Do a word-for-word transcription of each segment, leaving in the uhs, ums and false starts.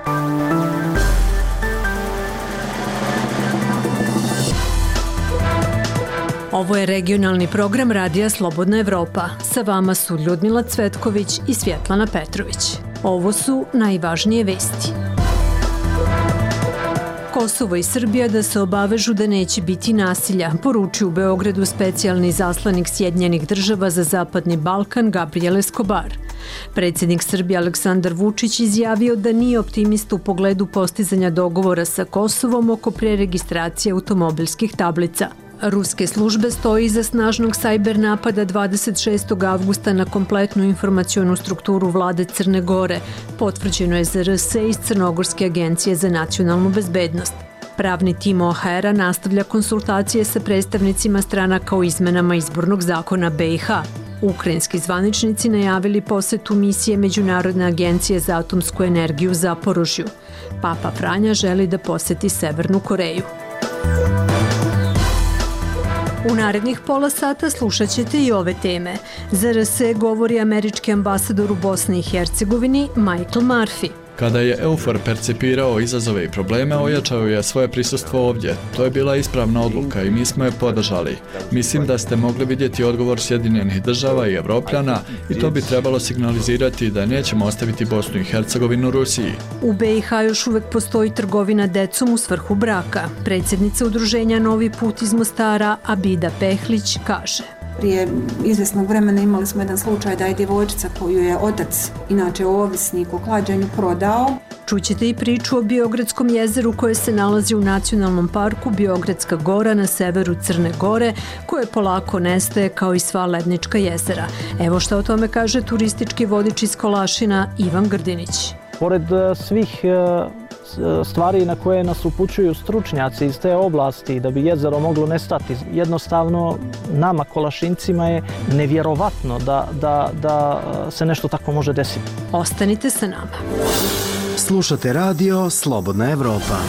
Ovo je regionalni program Radija Slobodna Evropa. Sa vama su Ljudmila Cvetković i Svjetlana Petrović. Ovo su najvažnije vesti. Kosovo i Srbija da se obavežu da neće biti nasilja, poručio u Beogradu specijalni zaslanik Sjedinjenih država za Zapadni Balkan Gabriel Escobar. Predsjednik Srbije Aleksandar Vučić izjavio da nije optimista u pogledu postizanja dogovora sa Kosovom oko preregistracije automobilskih tablica. Ruske službe stoji iza snažnog sajber napada dvadeset šestog avgusta na kompletnu informacionu strukturu vlade Crne Gore, potvrđeno je za R S iz Crnogorske agencije za nacionalnu bezbednost. Pravni tim O H R-a nastavlja konsultacije sa predstavnicima stranaka o izmenama izbornog zakona B i H. Ukrajinski zvaničnici najavili posetu misije Međunarodne agencije za atomsku energiju Zaporožju. Papa Franja želi da poseti Severnu Koreju. U narednih pola sata slušat ćete i ove teme. Za R S govori američki ambasador u Bosni i Hercegovini Michael Murphy. Kada je EUFOR percipirao izazove i probleme, ojačao je svoje prisustvo ovdje. To je bila ispravna odluka i mi smo je podržali. Mislim da ste mogli vidjeti odgovor Sjedinjenih država i Evropljana i to bi trebalo signalizirati da nećemo ostaviti Bosnu i Hercegovinu Rusiji. U B i H još uvek postoji trgovina decom u svrhu braka. Predsjednica udruženja Novi put iz Mostara Abida Pehlić kaže: Prije izvjesnog vremena imali smo jedan slučaj da je djevojčica koju je otac, inače ovisnik o klađenju, prodao. Čućete i priču o Biogradskom jezeru koje se nalazi u nacionalnom parku Biogradska gora na severu Crne Gore, koje polako nestaje kao i sva lednička jezera. Evo šta o tome kaže turistički vodič iz Kolašina Ivan Grdinić. Pored svih stvari na koje nas upućuju stručnjaci iz te oblasti da bi jezero moglo nestati, jednostavno nama Kolašincima je nevjerovatno da, da, da se nešto tako može desiti. Ostanite sa nama. Slušate radio Slobodna Evropa.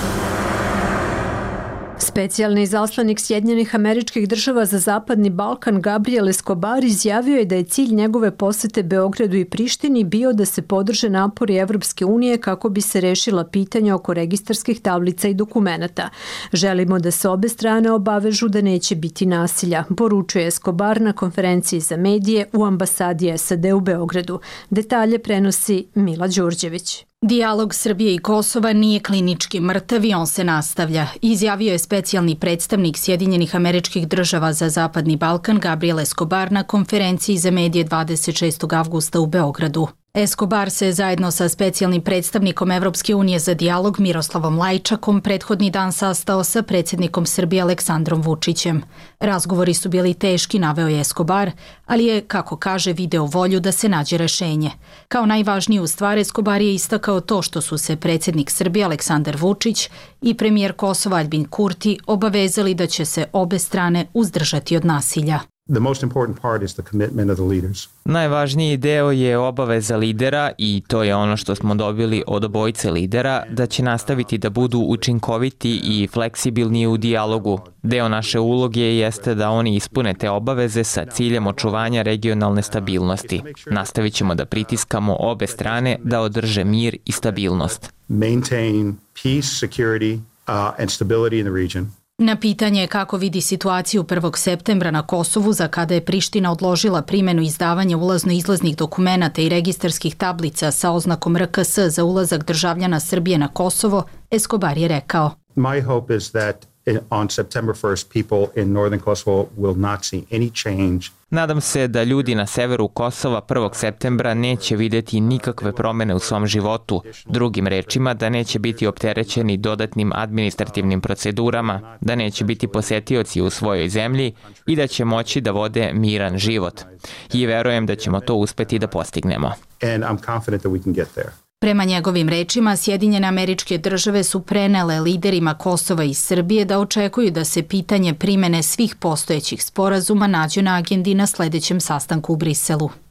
Specijalni zaslanik Sjedinjenih Američkih Država za Zapadni Balkan Gabriel Escobar izjavio je da je cilj njegove posete Beogradu i Prištini bio da se podrže napori Evropske unije kako bi se rešila pitanja oko registarskih tablica i dokumenata. Želimo da se obe strane obavežu da neće biti nasilja, poručuje Escobar na konferenciji za medije u ambasadi S A D u Beogradu. Detalje prenosi Mila Đurđević. Dijalog Srbije i Kosova nije klinički mrtav i on se nastavlja, izjavio je specijalni predstavnik Sjedinjenih Američkih Država za Zapadni Balkan Gabriel Escobar na konferenciji za medije dvadeset šestog avgusta u Beogradu. Escobar se zajedno sa specijalnim predstavnikom Evropske unije za dijalog Miroslavom Lajčakom prethodni dan sastao sa predsjednikom Srbije Aleksandrom Vučićem. Razgovori su bili teški, naveo je Escobar, ali je, kako kaže, video volju da se nađe rešenje. Kao najvažniju stvar Escobar je istakao to što su se predsjednik Srbije Aleksandar Vučić i premijer Kosova Aljbin Kurti obavezali da će se obe strane uzdržati od nasilja. The most important part is the commitment of the leaders. Najvažniji deo je obaveza lidera i to je ono što smo dobili od obojice lidera, da će nastaviti da budu učinkoviti i fleksibilni u dijalogu. Deo naše uloge jeste da oni ispune te obaveze sa ciljem očuvanja regionalne stabilnosti. Nastavit ćemo da pritiskamo obe strane da održe mir i stabilnost. Maintain peace, security, uh, and stability in the region. Na pitanje kako vidi situaciju prvog septembra na Kosovu, za kada je Priština odložila primjenu izdavanja ulazno-izlaznih dokumenata i registarskih tablica sa oznakom R K S za ulazak državljana Srbije na Kosovo, Escobar je rekao: My hope is that on September first people in northern Kosovo will not see any change. Nadam se da ljudi na severu Kosova prvog septembra neće vidjeti nikakve promjene u svom životu, drugim rečima da neće biti opterećeni dodatnim administrativnim procedurama, da neće biti posjetioci u svojoj zemlji i da će moći da vode miran život. I verujem da ćemo to uspjeti da postignemo. And I'm confident that we can get there. Prema njegovim rečima, Sjedinjene Američke Države su prenele liderima Kosova i Srbije da očekuju da se pitanje primjene svih postojećih sporazuma nađe na agendi na sljedećem sastanku u Briselu.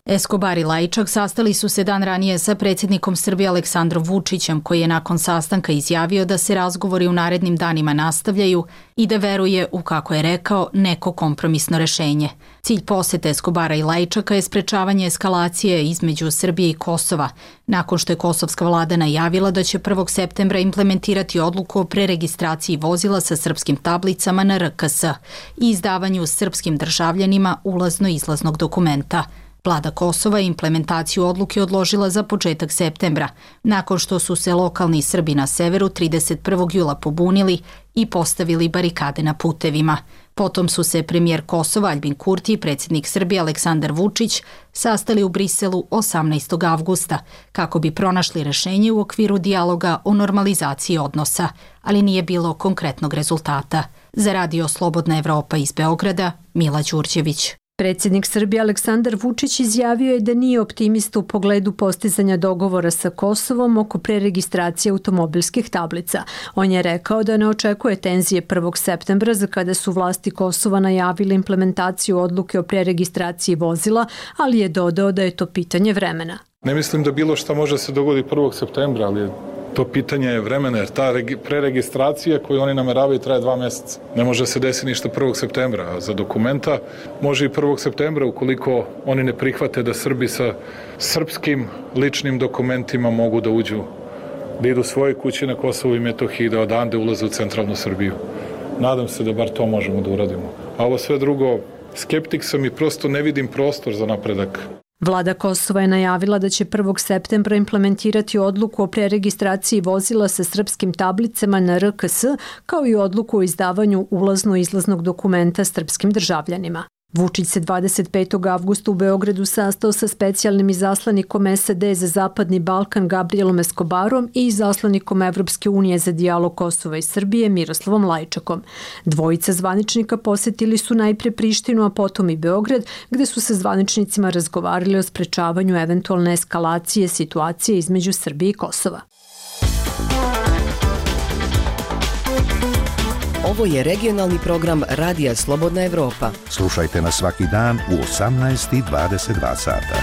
Escobar i Lajčak sastali su se dan ranije sa predsjednikom Srbije Aleksandrom Vučićem, koji je nakon sastanka izjavio da se razgovori u narednim danima nastavljaju i da veruje u, kako je rekao, neko kompromisno rešenje. Cilj posete Escobara i Lajčaka je sprečavanje eskalacije između Srbije i Kosova, nakon što je kosovska vlada najavila da će prvog septembra implementirati odluku o preregistraciji vozila sa srpskim tablicama na R K S i izdavanju srpskim državljanima ulazno-izlaznog dokumenta. Vlada Kosova je implementaciju odluke odložila za početak septembra, nakon što su se lokalni Srbi na severu trideset prvog jula pobunili i postavili barikade na putevima. Potom su se premijer Kosova Aljbin Kurti i predsjednik Srbije Aleksandar Vučić sastali u Briselu osamnaestog avgusta kako bi pronašli rešenje u okviru dijaloga o normalizaciji odnosa, ali nije bilo konkretnog rezultata. Za Radio Slobodna Evropa iz Beograda, Mila Đurđević. Predsjednik Srbije Aleksandar Vučić izjavio je da nije optimista u pogledu postizanja dogovora sa Kosovom oko preregistracije automobilskih tablica. On je rekao da ne očekuje tenzije prvog septembra, za kada su vlasti Kosova najavile implementaciju odluke o preregistraciji vozila, ali je dodao da je to pitanje vremena. Ne mislim da bilo šta može se dogoditi prvog septembra, ali to pitanje je vremena, jer ta preregistracija koju oni nameravaju traje dva mjeseca. Ne može se desiti ništa prvog septembra, a za dokumenta može i prvog septembra ukoliko oni ne prihvate da Srbi sa srpskim ličnim dokumentima mogu da uđu, da idu svoje kuće na Kosovu i Metohiji i da odande ulaze u centralnu Srbiju. Nadam se da bar to možemo da uradimo. A ovo sve drugo, skeptik sam i prosto ne vidim prostor za napredak. Vlada Kosova je najavila da će prvog septembra implementirati odluku o preregistraciji vozila sa srpskim tablicama na R K S, kao i odluku o izdavanju ulazno-izlaznog dokumenta srpskim državljanima. Vučić se dvadeset petog avgusta u Beogradu sastao sa specijalnim izaslanikom S A D za Zapadni Balkan Gabrielom Escobarom i izaslanikom Evropske unije za dijalog Kosova i Srbije Miroslavom Lajčakom. Dvojica zvaničnika posjetili su najpre Prištinu, a potom i Beograd, gde su sa zvaničnicima razgovarali o sprečavanju eventualne eskalacije situacije između Srbije i Kosova. Ovo je regionalni program Radija Slobodna Evropa. Slušajte nas svaki dan u osamnaest i dvadeset dva sata.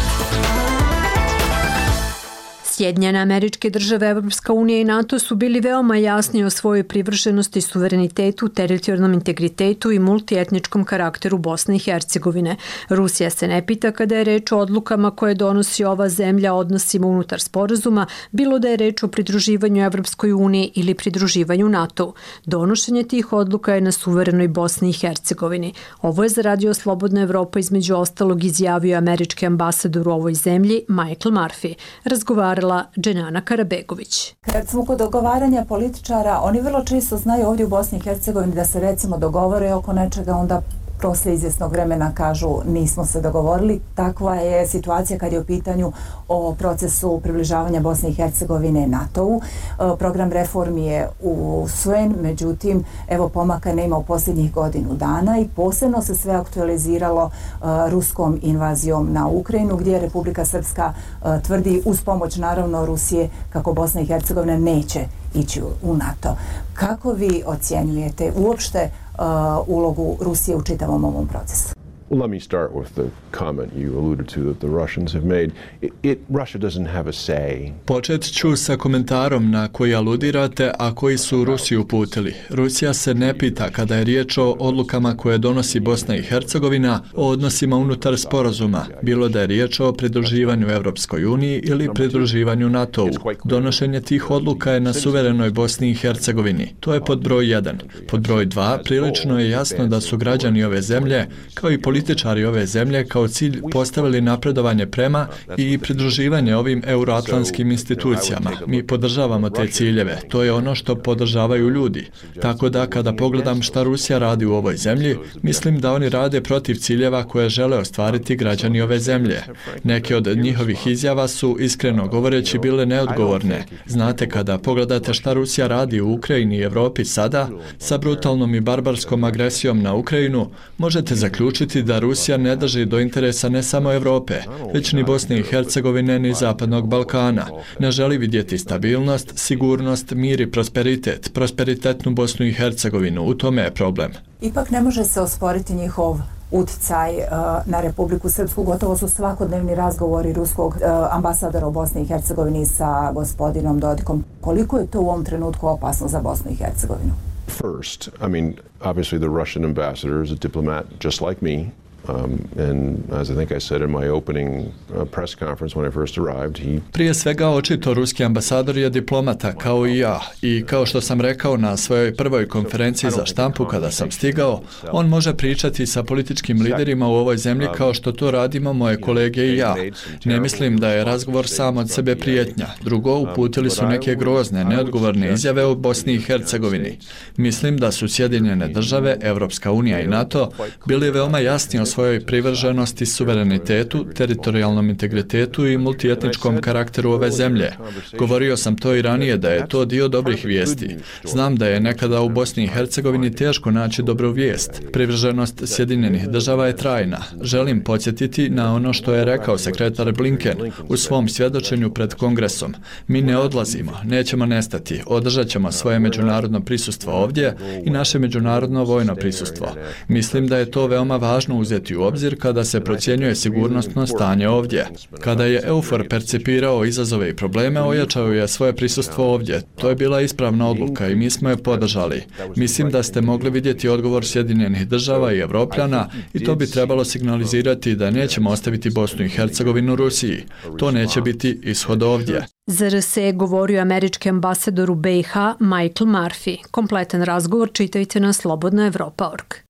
Sjedinjene Američke Države, Evropska unija i NATO su bili veoma jasni o svojoj privrženosti, suverenitetu, teritorijalnom integritetu i multietničkom karakteru Bosne i Hercegovine. Rusija se ne pita kada je reč o odlukama koje donosi ova zemlja odnosima unutar sporazuma, bilo da je reč o pridruživanju Evropskoj uniji ili pridruživanju NATO. Donošenje tih odluka je na suverenoj Bosni i Hercegovini. Ovo je za Radio Slobodna Evropa između ostalog izjavio američki ambasador u ovoj zemlji Michael Murphy. Razgovarala Dženana Karabegović. Kad smo kod dogovaranja političara, oni vrlo često znaju ovdje u Bosni i Hercegovini da se recimo dogovore oko nečega, onda posle izvjesnog vremena kažu nismo se dogovorili. Takva je situacija kad je u pitanju o procesu približavanja Bosne i Hercegovine NATO-u. Program reformi je usvojen, međutim, evo pomaka nema u posljednjih godinu dana i posebno se sve aktualiziralo uh, ruskom invazijom na Ukrajinu, gdje Republika Srpska uh, tvrdi uz pomoć naravno Rusije kako Bosna i Hercegovina neće ići u NATO. Kako vi ocjenjujete uopšte Uh, ulogu Rusije u čitavom ovom procesu? Well, let me start with the comment you alluded to that the Russians have made. It, it Russia doesn't have a say. Počet ću sa komentarom na koji aludirate, a koji su Rusiju uputili. Rusija se ne pita kada je riječ o odlukama koje donosi Bosna i Hercegovina o odnosima unutar sporazuma, bilo da je riječ o pridruživanju Evropskoj uniji ili pridruživanju NATO-u. Donošenje tih odluka je na suverenoj Bosni i Hercegovini. To je pod broj jedan. Pod broj dva, prilično je jasno da su građani ove zemlje, kao i političari ove zemlje, kao cilj postavili napredovanje prema i pridruživanje ovim euroatlantskim institucijama. Mi podržavamo te ciljeve. To je ono što podržavaju ljudi. Tako da kada pogledam šta Rusija radi u ovoj zemlji, mislim da oni rade protiv ciljeva koje žele ostvariti građani ove zemlje. Neke od njihovih izjava su, iskreno govoreći, bile neodgovorne. Znate, kada pogledate šta Rusija radi u Ukrajini i Evropi sada, sa brutalnom i barbarskom agresijom na Ukrajinu, možete zaključiti da Rusija ne drži do interesa ne samo Evrope, već ni Bosne i Hercegovine ni Zapadnog Balkana. Ne želi vidjeti stabilnost, sigurnost, mir i prosperitet, prosperitetnu Bosnu i Hercegovinu. U tome je problem. Ipak ne može se osporiti njihov uticaj na Republiku Srpsku. Gotovo su svakodnevni razgovori ruskog ambasadora u Bosni i Hercegovini sa gospodinom Dodikom. Koliko je to u ovom trenutku opasno za Bosnu i Hercegovinu? First, I mean, obviously the Russian ambassador is a diplomat just like me. Um, and as I think I said in my opening uh, press conference when I first arrived, he... Prije svega očito ruski ambasador je diplomata kao i ja i kao što sam rekao na svojoj prvoj konferenciji za štampu kada sam stigao, on može pričati sa političkim liderima u ovoj zemlji kao što to radimo moje kolege i ja. Ne mislim da je razgovor sam od sebe prijetnja. Drugo, uputili su neke grozne, neodgovorne izjave u Bosni i Hercegovini. Mislim da su Sjedinjene države, Evropska unija i NATO bili veoma jasni o svojoj privrženosti suverenitetu, teritorijalnom integritetu i multietničkom karakteru ove zemlje. Govorio sam to i ranije da je to dio dobrih vijesti. Znam da je nekada u Bosni i Hercegovini teško naći dobru vijest. Privrženost Sjedinjenih država je trajna. Želim podsjetiti na ono što je rekao sekretar Blinken u svom svjedočenju pred Kongresom. Mi ne odlazimo, nećemo nestati, održat ćemo svoje međunarodno prisustvo ovdje i naše međunarodno vojno prisustvo. Mislim da je to veoma važno uzeti u obzir kada se procjenjuje sigurnosno stanje ovdje. Kada je EUFOR percipirao izazove i probleme, ojačao je svoje prisustvo ovdje. To je bila ispravna odluka i mi smo je podržali. Mislim da ste mogli vidjeti odgovor Sjedinjenih država i Evropljana i to bi trebalo signalizirati da nećemo ostaviti Bosnu i Hercegovinu Rusiji. To neće biti ishod ovdje. Za R S E govorio američki ambasador u B i H Michael Murphy. Kompletan razgovor čitajte na slobodna evropa tačka org.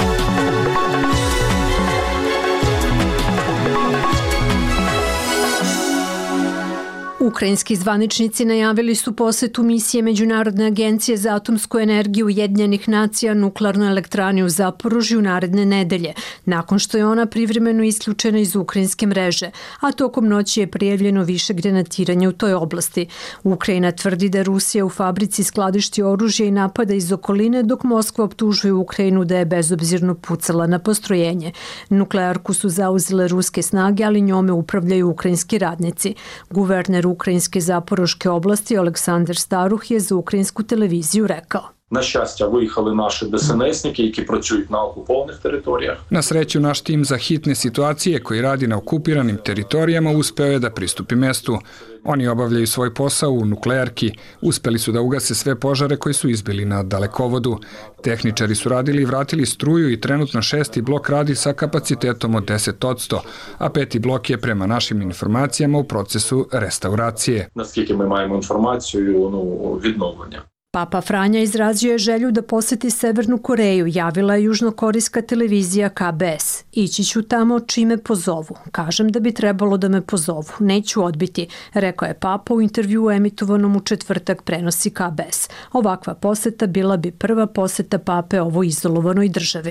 Ukrajinski zvaničnici najavili su posetu misije Međunarodne agencije za atomsku energiju Ujedinjenih nacija nuklearnoj elektrani u Zaporožju naredne nedelje, nakon što je ona privremeno isključena iz ukrajinske mreže, a tokom noći je prijavljeno više grenatiranja u toj oblasti. Ukrajina tvrdi da Rusija u fabrici skladišti oružje i napada iz okoline, dok Moskva optužuje Ukrajinu da je bezobzirno pucala na postrojenje. Nuklearku su zauzele ruske snage, ali njome upravljaju ukrajinski radnici. Guverner Ukrajinske Zaporoške oblasti Oleksandar Staruh je za ukrajinsku televiziju rekao: На щастя, виїхали наші ДСНСники, які працюють на окупованих територіях. Na sreću, naš tim za hitne situacije koji radi na okupiranim teritorijama uspeo je da pristupi mestu. Oni obavljaju svoj posao u nuklearki, uspeli su da ugase sve požare koji su izbili na dalekovodu. Tehničari su radili i vratili struju i trenutno šesti blok radi sa kapacitetom od deset posto, a peti blok je prema našim informacijama u procesu restauracije. Наскільки ми маємо інформацію, ну, відновлення. Papa Franja izrazio je želju da poseti Severnu Koreju, javila je južnokorejska televizija K B S. Ići ću tamo čime pozovu. Kažem da bi trebalo da me pozovu. Neću odbiti, rekao je Papa u intervjuu emitovanom u četvrtak, prenosi K B S. Ovakva poseta bila bi prva poseta Pape ovoj izolovanoj državi.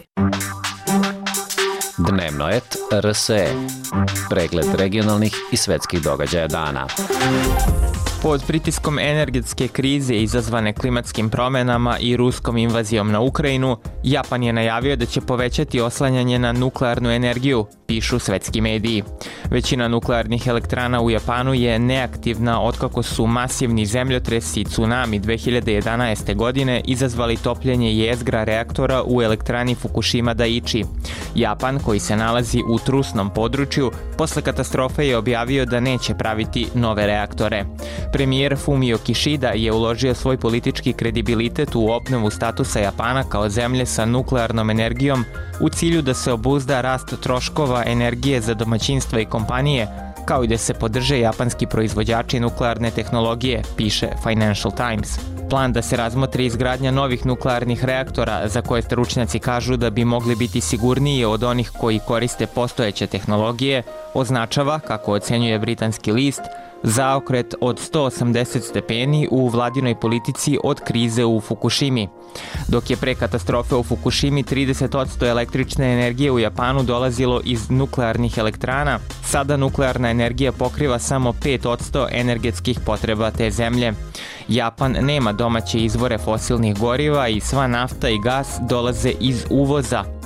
Dnevnoet R S E. Pregled regionalnih i svetskih događaja dana. Pod pritiskom energetske krize izazvane klimatskim promenama i ruskom invazijom na Ukrajinu, Japan je najavio da će povećati oslanjanje na nuklearnu energiju, pišu svetski mediji. Većina nuklearnih elektrana u Japanu je neaktivna otkako su masivni zemljotresi i tsunami dve hiljade jedanaeste. godine izazvali topljenje jezgra reaktora u elektrani Fukushima Daiichi. Japan, koji se nalazi u trusnom području, posle katastrofe je objavio da neće praviti nove reaktore. Premijer Fumio Kishida je uložio svoj politički kredibilitet u obnovu statusa Japana kao zemlje sa nuklearnom energijom u cilju da se obuzda rast troškova energije za domaćinstva i kompanije, kao i da se podrže japanski proizvođači nuklearne tehnologije, piše Financial Times. Plan da se razmotri izgradnja novih nuklearnih reaktora, za koje stručnjaci kažu da bi mogli biti sigurniji od onih koji koriste postojeće tehnologije, označava, kako ocenjuje britanski list, zaokret od sto osamdeset stepeni u vladinoj politici od krize u Fukushimi. Dok je pre katastrofe u Fukushimi trideset posto električne energije u Japanu dolazilo iz nuklearnih elektrana, sada nuklearna energija pokriva samo pet posto energetskih potreba te zemlje. Japan nema domaće izvore fosilnih goriva i sva nafta i gas dolaze iz uvoza,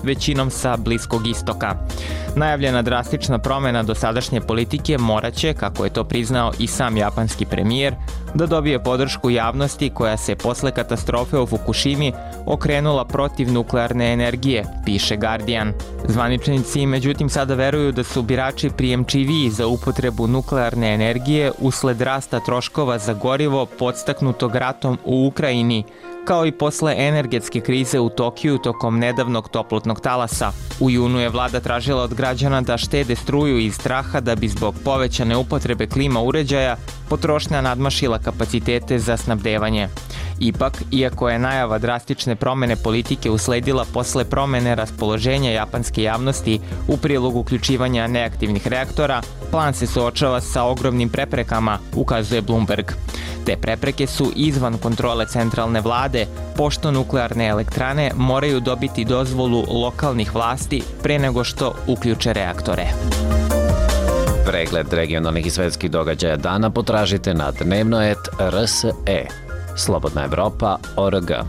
većinom sa Bliskog istoka. Najavljena drastična promjena dosadašnje politike moraće, kako je to priznao i sam japanski premijer, da dobije podršku javnosti koja se posle katastrofe u Fukushimi okrenula protiv nuklearne energije, piše Guardian. Zvaničnici međutim sada veruju da su birači prijemčiviji za upotrebu nuklearne energije usled rasta troškova za gorivo podstaknutog ratom u Ukrajini, kao i posle energetske krize u Tokiju tokom nedavnog toplotnog talasa. U junu je vlada tražila od građana da štede struju iz straha da bi zbog povećane upotrebe klima uređaja potrošnja nadmašila kapacitete za snabdevanje. Ipak, iako je najava drastične promene politike usledila posle promene raspoloženja japanske javnosti u prilog uključivanja neaktivnih reaktora, plan se suočava sa ogromnim preprekama, ukazuje Bloomberg. Te prepreke su izvan kontrole centralne vlade, pošto nuklearne elektrane moraju dobiti dozvolu lokalnih vlasti pre nego što uključe reaktore. Pregled regionalnih i svetskih događaja dana potražite na dnevnoet R S E. Slobodna Evropa O R G.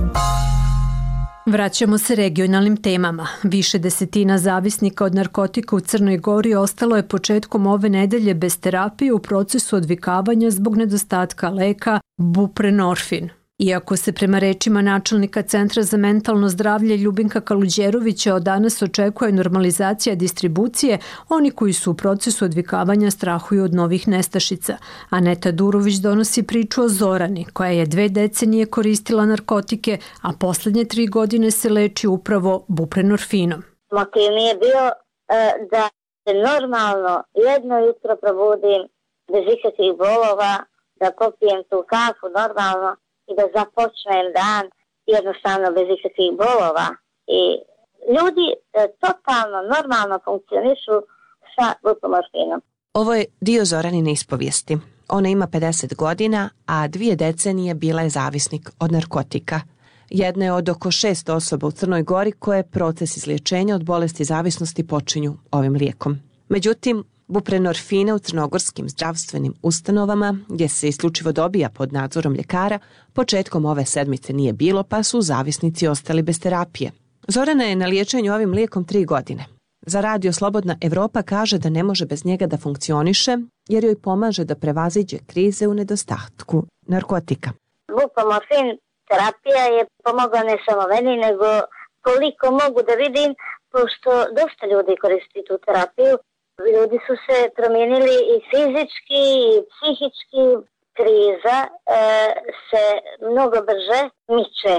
Vraćamo se regionalnim temama. Više desetina zavisnika od narkotika u Crnoj Gori ostalo je početkom ove nedelje bez terapije u procesu odvikavanja zbog nedostatka leka buprenorfin. Iako se prema rečima načelnika Centra za mentalno zdravlje Ljubinka Kaluđerovića od danas očekuje normalizacija distribucije, oni koji su u procesu odvikavanja strahuju od novih nestašica. Aneta Durović donosi priču o Zorani, koja je dve decenije koristila narkotike, a poslednje tri godine se leči upravo buprenorfinom. Motiv mi je bio e, da se normalno jedno jutro probudim bez ikakvih bolova, da popijem tu kafu normalno i da započnem dan jednostavno bez ikakvih bolova. I ljudi e, totalno normalno funkcionišu sa buprenorfinom. Ovo je dio Zoranine ispovijesti. Ona ima pedeset godina, a dvije decenije bila je zavisnik od narkotika. Jedna je od oko šest osoba u Crnoj Gori koje proces izliječenja od bolesti zavisnosti počinju ovim lijekom. Međutim, buprenorfina u crnogorskim zdravstvenim ustanovama, gdje se isključivo dobija pod nadzorom ljekara, početkom ove sedmice nije bilo, pa su zavisnici ostali bez terapije. Zorana je na liječenju ovim lijekom tri godine. Za radio Slobodna Evropa kaže da ne može bez njega da funkcioniše, jer joj pomaže da prevaziđe krize u nedostatku narkotika. Buprenorfin terapija je pomogla ne samo meni, nego koliko mogu da vidim, pošto dosta ljudi koristi tu terapiju. Ljudi su se promijenili i fizički i psihički. Kriza e, se mnogo brže miče, e,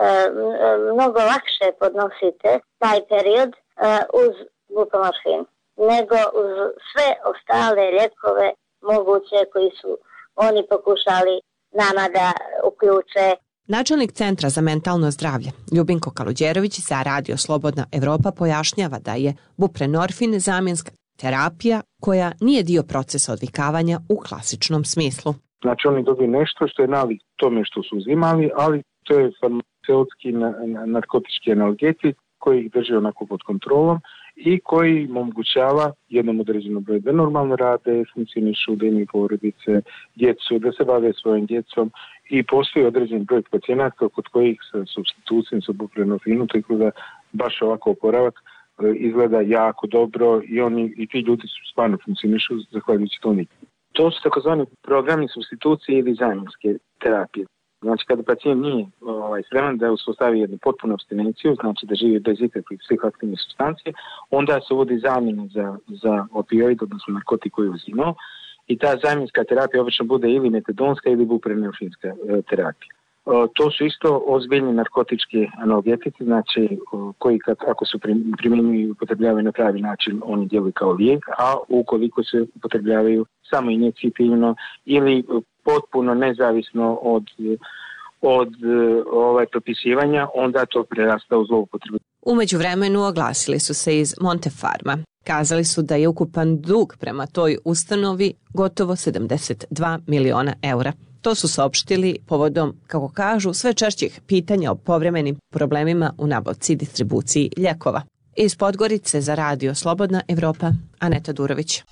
mnogo lakše podnosite taj period e, uz buprenorfin nego uz sve ostale lijekove moguće koji su oni pokušali nama da uključe. Načelnik Centra za mentalno zdravlje Ljubinko Kaluđerović za radio Slobodna Evropa pojašnjava da je buprenorfin zamjenska terapija koja nije dio procesa odvikavanja u klasičnom smislu. Znači oni dobiju nešto što je nalik tome što su uzimali, ali to je farmaceutski narkotički analgetik koji ih drži onako pod kontrolom i koji im omogućava jednom određenom broju da normalno rade, funkcionišu, da imaju porodice, djecu, da se bave svojim djecom i postoji određen broj pacijenata kod kojih sa supstitucijom sa buprenorfinom, tako da baš ovako oporavak izgleda jako dobro i oni i ti ljudi su stvarno funkcionišu zahvaljujući tome. To su takozvani programi supstitucije ili zamjenske terapije. Znači kada pacijent nije ovaj, spreman da uspostavi jednu potpunu apstinenciju, znači da živi bez ikakvih psihoaktivnih supstancije, onda se uvodi zamjena za, za opioid, odnosno narkotik koji je uzimao i ta zamjenska terapija obično bude ili metadonska ili buprenorfinska e, terapija. To su isto ozbiljni narkotički analgetici, znači koji kad, ako su primjenjuju i upotrebljavaju na pravi način, oni djeluju kao lijek, a ukoliko se upotrebljavaju samo injekcijno ili potpuno nezavisno od, od ovaj, propisivanja, onda to prerasta u zloupotrebu. U međuvremenu oglasili su se iz Montefarma. Kazali su da je ukupan dug prema toj ustanovi gotovo sedamdeset dva miliona eura. To su saopštili povodom, kako kažu, sve češćih pitanja o povremenim problemima u nabavci i distribuciji lijekova. Iz Podgorice za radio Slobodna Evropa, Aneta Durović.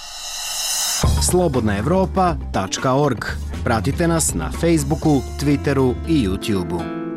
slobodna evropa tačka org. Pratite nas na Facebooku, Twitteru i YouTubeu.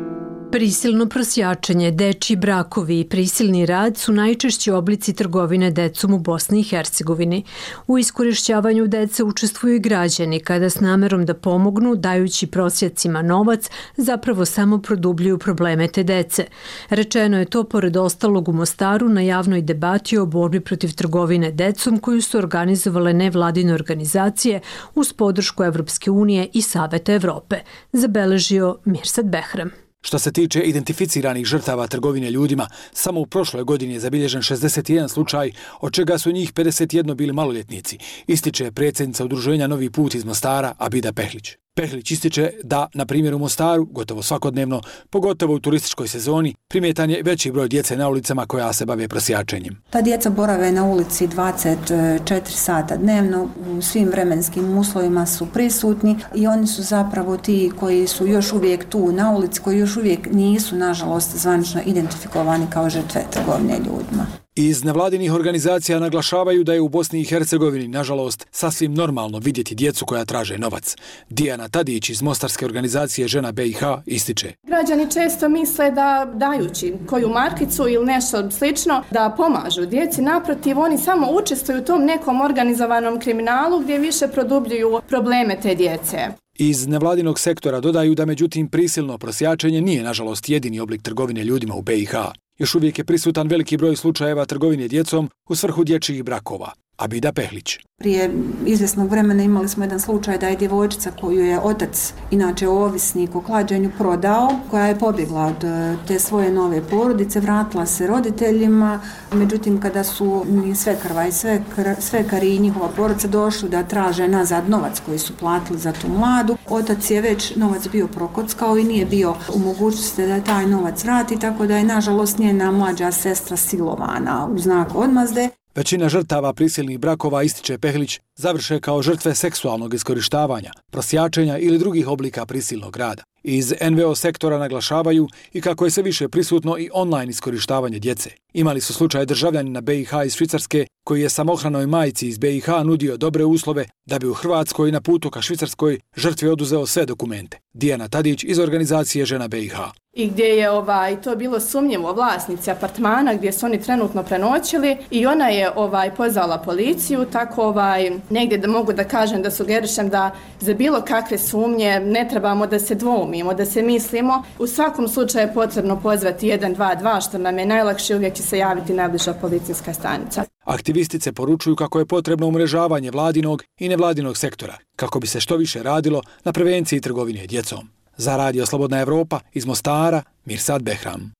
Prisilno prosjačenje, dečji brakovi i prisilni rad su najčešći oblici trgovine decom u Bosni i Hercegovini. U iskorišćavanju dece učestvuju i građani kada s namerom da pomognu, dajući prosjacima novac, zapravo samo produbljuju probleme te dece. Rečeno je to pored ostalog u Mostaru na javnoj debati o borbi protiv trgovine decom koju su organizovale nevladine organizacije uz podršku Evropske unije i Saveta Evrope, zabeležio Mirsad Behram. Što se tiče identificiranih žrtava trgovine ljudima, samo u prošloj godini je zabilježen šezdeset jedan slučaj, od čega su njih pedeset jedan bili maloljetnici, ističe predsjednica udruženja Novi put iz Mostara Abida Pehlić. Pehlić ističe da, na primjer u Mostaru, gotovo svakodnevno, pogotovo u turističkoj sezoni, primjetan je veći broj djece na ulicama koja se bave prosjačenjem. Ta djeca borave na ulici dvadeset četiri sata dnevno, u svim vremenskim uslovima su prisutni i oni su zapravo ti koji su još uvijek tu na ulici, koji još uvijek nisu, nažalost, zvanično identifikovani kao žrtve trgovine ljudima. Iz nevladinih organizacija naglašavaju da je u Bosni i Hercegovini, nažalost, sasvim normalno vidjeti djecu koja traže novac. Dijana Tadić iz mostarske organizacije Žena B i H ističe. Građani često misle da dajući koju markicu ili nešto slično da pomažu djeci, naprotiv, oni samo učestvuju u tom nekom organizovanom kriminalu gdje više produbljuju probleme te djece. Iz nevladinog sektora dodaju da međutim prisilno prosjačenje nije, nažalost, jedini oblik trgovine ljudima u B i H. Još uvijek je prisutan veliki broj slučajeva trgovine djecom u svrhu dječjih brakova. Abida Pehlić. Prije izvjesnog vremena imali smo jedan slučaj da je djevojčica koju je otac, inače ovisnik o klađenju, prodao, koja je pobjegla od te svoje nove porodice, vratila se roditeljima, međutim kada su svekrva i svekari i njihova porodica došli da traže nazad novac koji su platili za tu mladu, otac je već novac bio prokockao i nije bio u mogućnosti da taj novac vrati, tako da je nažalost njena mlađa sestra silovana u znak odmazde. Većina žrtava prisilnih brakova, ističe Pehlić, završe kao žrtve seksualnog iskorištavanja, prosjačenja ili drugih oblika prisilnog rada. Iz en ve o sektora naglašavaju i kako je sve više prisutno i online iskorištavanje djece. Imali su slučaj državljanina B i H iz Švicarske koji je samohranoj majci iz B i H nudio dobre uslove da bi u Hrvatskoj na putu ka Švicarskoj žrtvi oduzeo sve dokumente. Dijana Tadić iz organizacije Žena B i H. I gdje je ovaj, to bilo sumnjivo vlasnici apartmana gdje su oni trenutno prenoćili i ona je ovaj, pozvala policiju, tako ovaj, negdje da mogu da kažem, da sugerišem da za bilo kakve sumnje ne trebamo da se dvoumimo, da se mislimo. U svakom slučaju je potrebno pozvati jedan dva dva, što nam je najlakše, uvijek će se javiti najbliža policijska stanica. Aktivistice poručuju kako je potrebno umrežavanje vladinog i nevladinog sektora, kako bi se što više radilo na prevenciji trgovine djecom. Za Radio Slobodna Evropa iz Mostara, Mirsad Behram.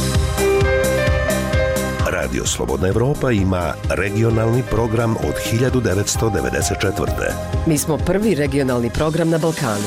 Radio Slobodna Evropa ima regionalni program od hiljadu devetsto devedeset četvrte. Mi smo prvi regionalni program na Balkanu.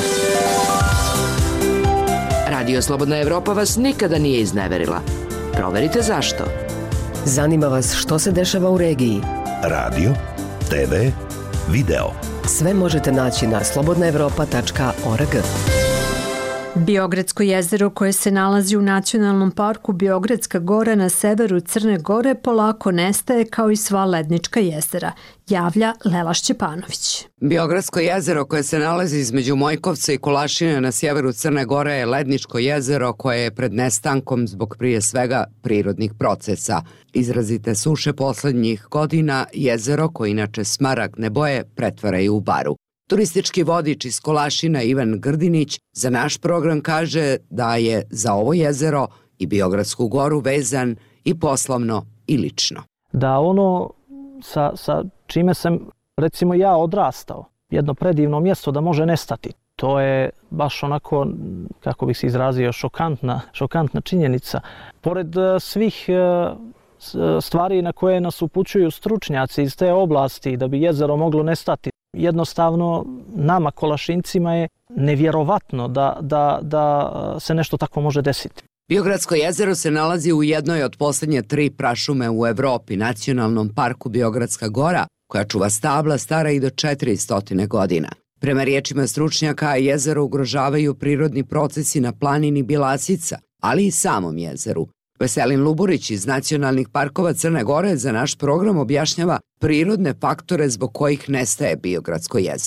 Radio Slobodna Evropa vas nikada nije izneverila. Proverite zašto. Zanima vas što se dešava u regiji. Radio, te ve, video. Sve možete naći na slobodna evropa tačka org. Biogradsko jezero koje se nalazi u Nacionalnom parku Biogradska gora na severu Crne Gore polako nestaje kao i sva lednička jezera, javlja Lela Šćepanović. Biogradsko jezero koje se nalazi između Mojkovca i Kulašine na sjeveru Crne Gore je ledničko jezero koje je pred nestankom zbog prije svega prirodnih procesa. Izrazite suše posljednjih godina jezero koje inače smaragdne boje pretvaraju u baru. Turistički vodič iz Kolašina Ivan Grdinić za naš program kaže da je za ovo jezero i Biogradsku goru vezan i poslovno i lično. Da ono sa, sa čime sam recimo ja odrastao, jedno predivno mjesto da može nestati. To je baš onako, kako bih se izrazio, šokantna, šokantna činjenica. Pored svih stvari na koje nas upućuju stručnjaci iz te oblasti da bi jezero moglo nestati, jednostavno nama Kolašincima je nevjerovatno da, da, da se nešto tako može desiti. Biogradsko jezero se nalazi u jednoj od posljednje tri prašume u Evropi, Nacionalnom parku Biogradska gora, koja čuva stabla stara i do četiristo godina. Prema riječima stručnjaka, jezero ugrožavaju prirodni procesi na planini Bilasica, ali i samom jezeru. Veselin Luburić iz Nacionalnih parkova Crne Gore za naš program objašnjava prirodne faktore zbog kojih nestaje Biogradsko jezero.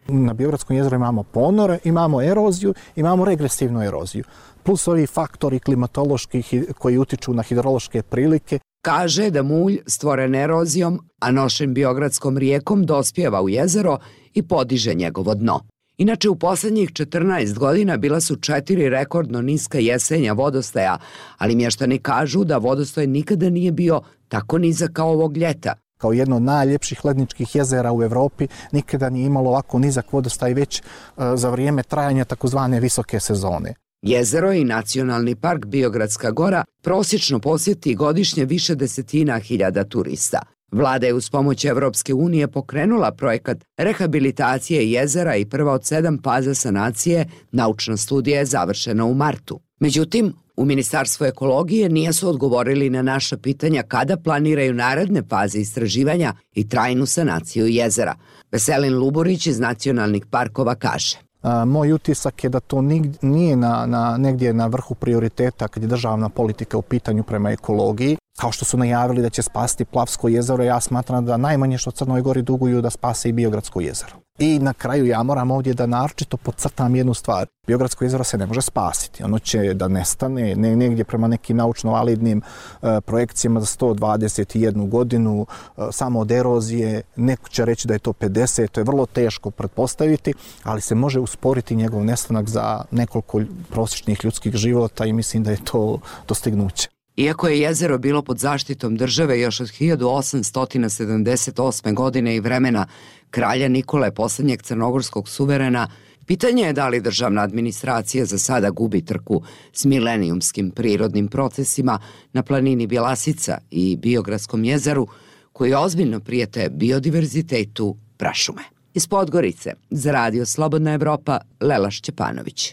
Na Biogradskom jezeru imamo ponore, imamo eroziju, imamo regresivnu eroziju. Plus ovi faktori klimatološki koji utiču na hidrološke prilike. Kaže da mulj stvoren erozijom, a nošen Biogradskom rijekom dospijeva u jezero i podiže njegovo dno. Inače, u posljednjih četrnaest godina bila su četiri rekordno niska jesenja vodostaja, ali mještani kažu da vodostaj nikada nije bio tako nizak kao ovog ljeta. Kao jedno od najljepših ledničkih jezera u Evropi, nikada nije imalo ovako nizak vodostaj već za vrijeme trajanja takozvane visoke sezone. Jezero i nacionalni park Biogradska gora prosječno posjeti godišnje više desetina hiljada turista. Vlada je uz pomoć Evropske unije pokrenula projekat rehabilitacije jezera i prva od sedam faza sanacije naučna studija je završena u martu. Međutim, u Ministarstvu ekologije nisu odgovorili na naša pitanja kada planiraju naredne faze istraživanja i trajnu sanaciju jezera. Veselin Luburić iz nacionalnih parkova kaže. Moj utisak je da to nije na, na, negdje na vrhu prioriteta kad je državna politika u pitanju prema ekologiji. Kao što su najavili da će spasiti Plavsko jezero, ja smatram da najmanje što Crnoj Gori duguju da spase i Biogradsko jezero. I na kraju ja moram ovdje da naročito podcrtam jednu stvar. Biogradsko jezero se ne može spasiti. Ono će da nestane ne, negdje prema nekim naučno-validnim e, projekcijama za sto dvadeset jednu godinu, e, samo od erozije. Neko će reći da je to pedeset, to je vrlo teško pretpostaviti, ali se može usporiti njegov nestanak za nekoliko prosječnih ljudskih života i mislim da je to dostignuće. Iako je jezero bilo pod zaštitom države još od hiljadu osamsto sedamdeset osme. godine i vremena kralja Nikole, posljednjeg crnogorskog suverena, pitanje je da li državna administracija za sada gubi trku s milenijumskim prirodnim procesima na planini Bjelasica i Biogradskom jezeru, koji ozbiljno prijete biodiverzitetu prašume. Iz Podgorice, za Radio Slobodna Evropa, Lela Šćepanović.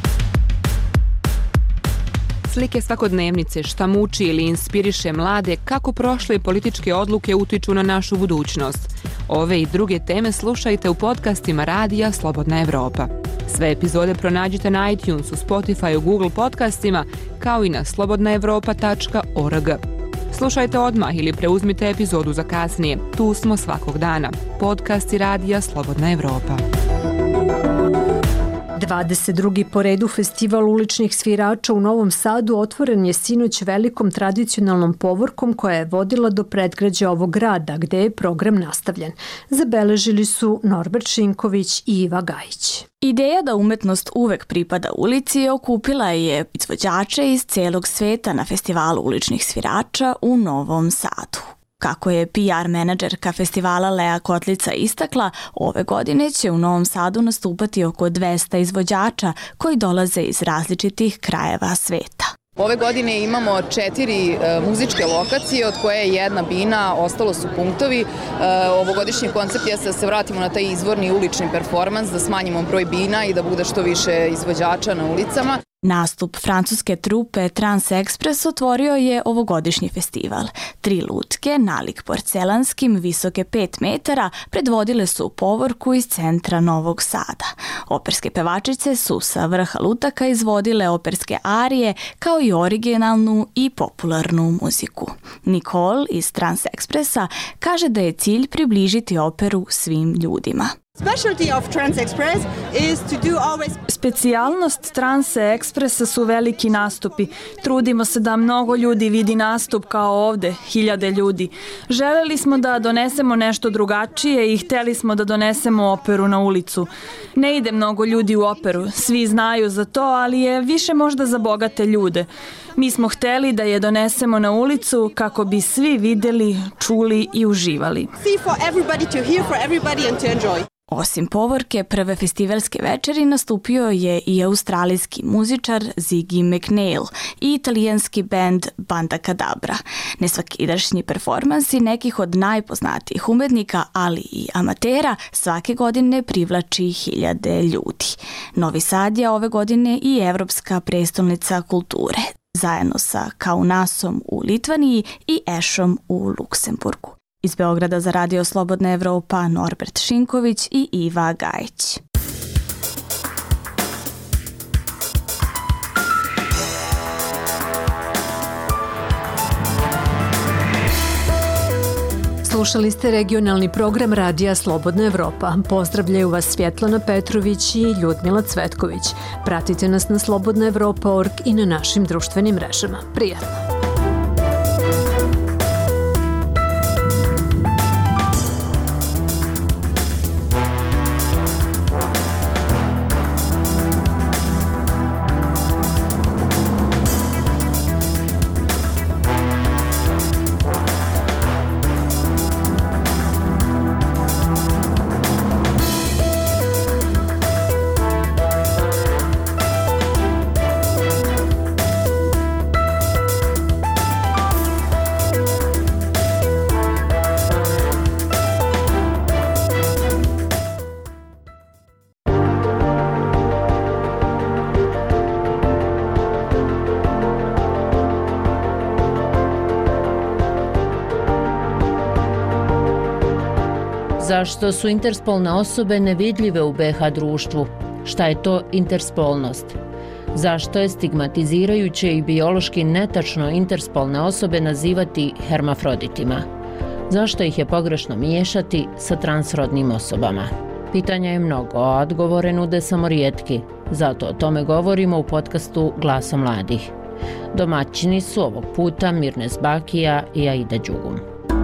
Slike svakodnevnice, šta muči ili inspiriše mlade, kako prošle političke odluke utiču na našu budućnost. Ove i druge teme slušajte u podcastima Radija Slobodna Evropa. Sve epizode pronađite na iTunesu, Spotify, Google podcastima, kao i na slobodna evropa tačka org. Slušajte odmah ili preuzmite epizodu za kasnije. Tu smo svakog dana. Podcasti Radija Slobodna Evropa. dvadeset drugi po redu festival uličnih svirača u Novom Sadu otvoren je sinoć velikom tradicionalnom povorkom koja je vodila do predgrađa ovog grada, gde je program nastavljen. Zabeležili su Norbert Šinković i Iva Gajić. Ideja da umetnost uvek pripada ulici okupila je izvođače iz celog sveta na festivalu uličnih svirača u Novom Sadu. Kako je P R menadžerka festivala Lea Kotlica istakla, ove godine će u Novom Sadu nastupati oko dvesta izvođača koji dolaze iz različitih krajeva sveta. Ove godine imamo četiri e, muzičke lokacije, od koje je jedna bina, ostalo su punktovi. E, ovogodišnji koncept je da se vratimo na taj izvorni ulični performans, da smanjimo broj bina i da bude što više izvođača na ulicama. Nastup francuske trupe Trans Express otvorio je ovogodišnji festival. Tri lutke, nalik porcelanskim, visoke pet metara, predvodile su povorku iz centra Novog Sada. Operske pevačice su sa vrha lutaka izvodile operske arije, kao i originalnu i popularnu muziku. Nicole iz Trans Expressa kaže da je cilj približiti operu svim ljudima. Specijalnost Trans Expressa su veliki nastupi. Trudimo se da mnogo ljudi vidi nastup kao ovde, hiljade ljudi. Želeli smo da donesemo nešto drugačije i hteli smo da donesemo operu na ulicu. Ne ide mnogo ljudi u operu, svi znaju za to, ali je više možda za bogate ljude. Mi smo hteli da je donesemo na ulicu kako bi svi videli, čuli i uživali. Osim povorke, prve festivalske večeri nastupio je i australijski muzičar Ziggy McNeil i italijanski bend Banda Kadabra. Nesvakidašnji performansi nekih od najpoznatijih umetnika, ali i amatera, svake godine privlači hiljade ljudi. Novi Sad je ove godine i evropska prestolnica kulture, zajedno sa Kaunasom u Litvaniji i Ešom u Luksemburgu. Iz Beograda za Radio Slobodna Evropa, Norbert Šinković i Iva Gajić. Slušali ste regionalni program Radija Slobodna Evropa. Pozdravljaju vas Svjetlana Petrović i Ljudmila Cvetković. Pratite nas na slobodna evropa tačka org i na našim društvenim mrežama. Prijatno! Zašto su interspolne osobe nevidljive u be ha društvu? Šta je to interspolnost? Zašto je stigmatizirajuće i biološki netačno interspolne osobe nazivati hermafroditima? Zašto ih je pogrešno miješati sa transrodnim osobama? Pitanja je mnogo, a odgovore nude samo rijetki. Zato o tome govorimo u podcastu Glasa mladih. Domaćini su ovog puta Mirnes Bakija i Aida Đugum.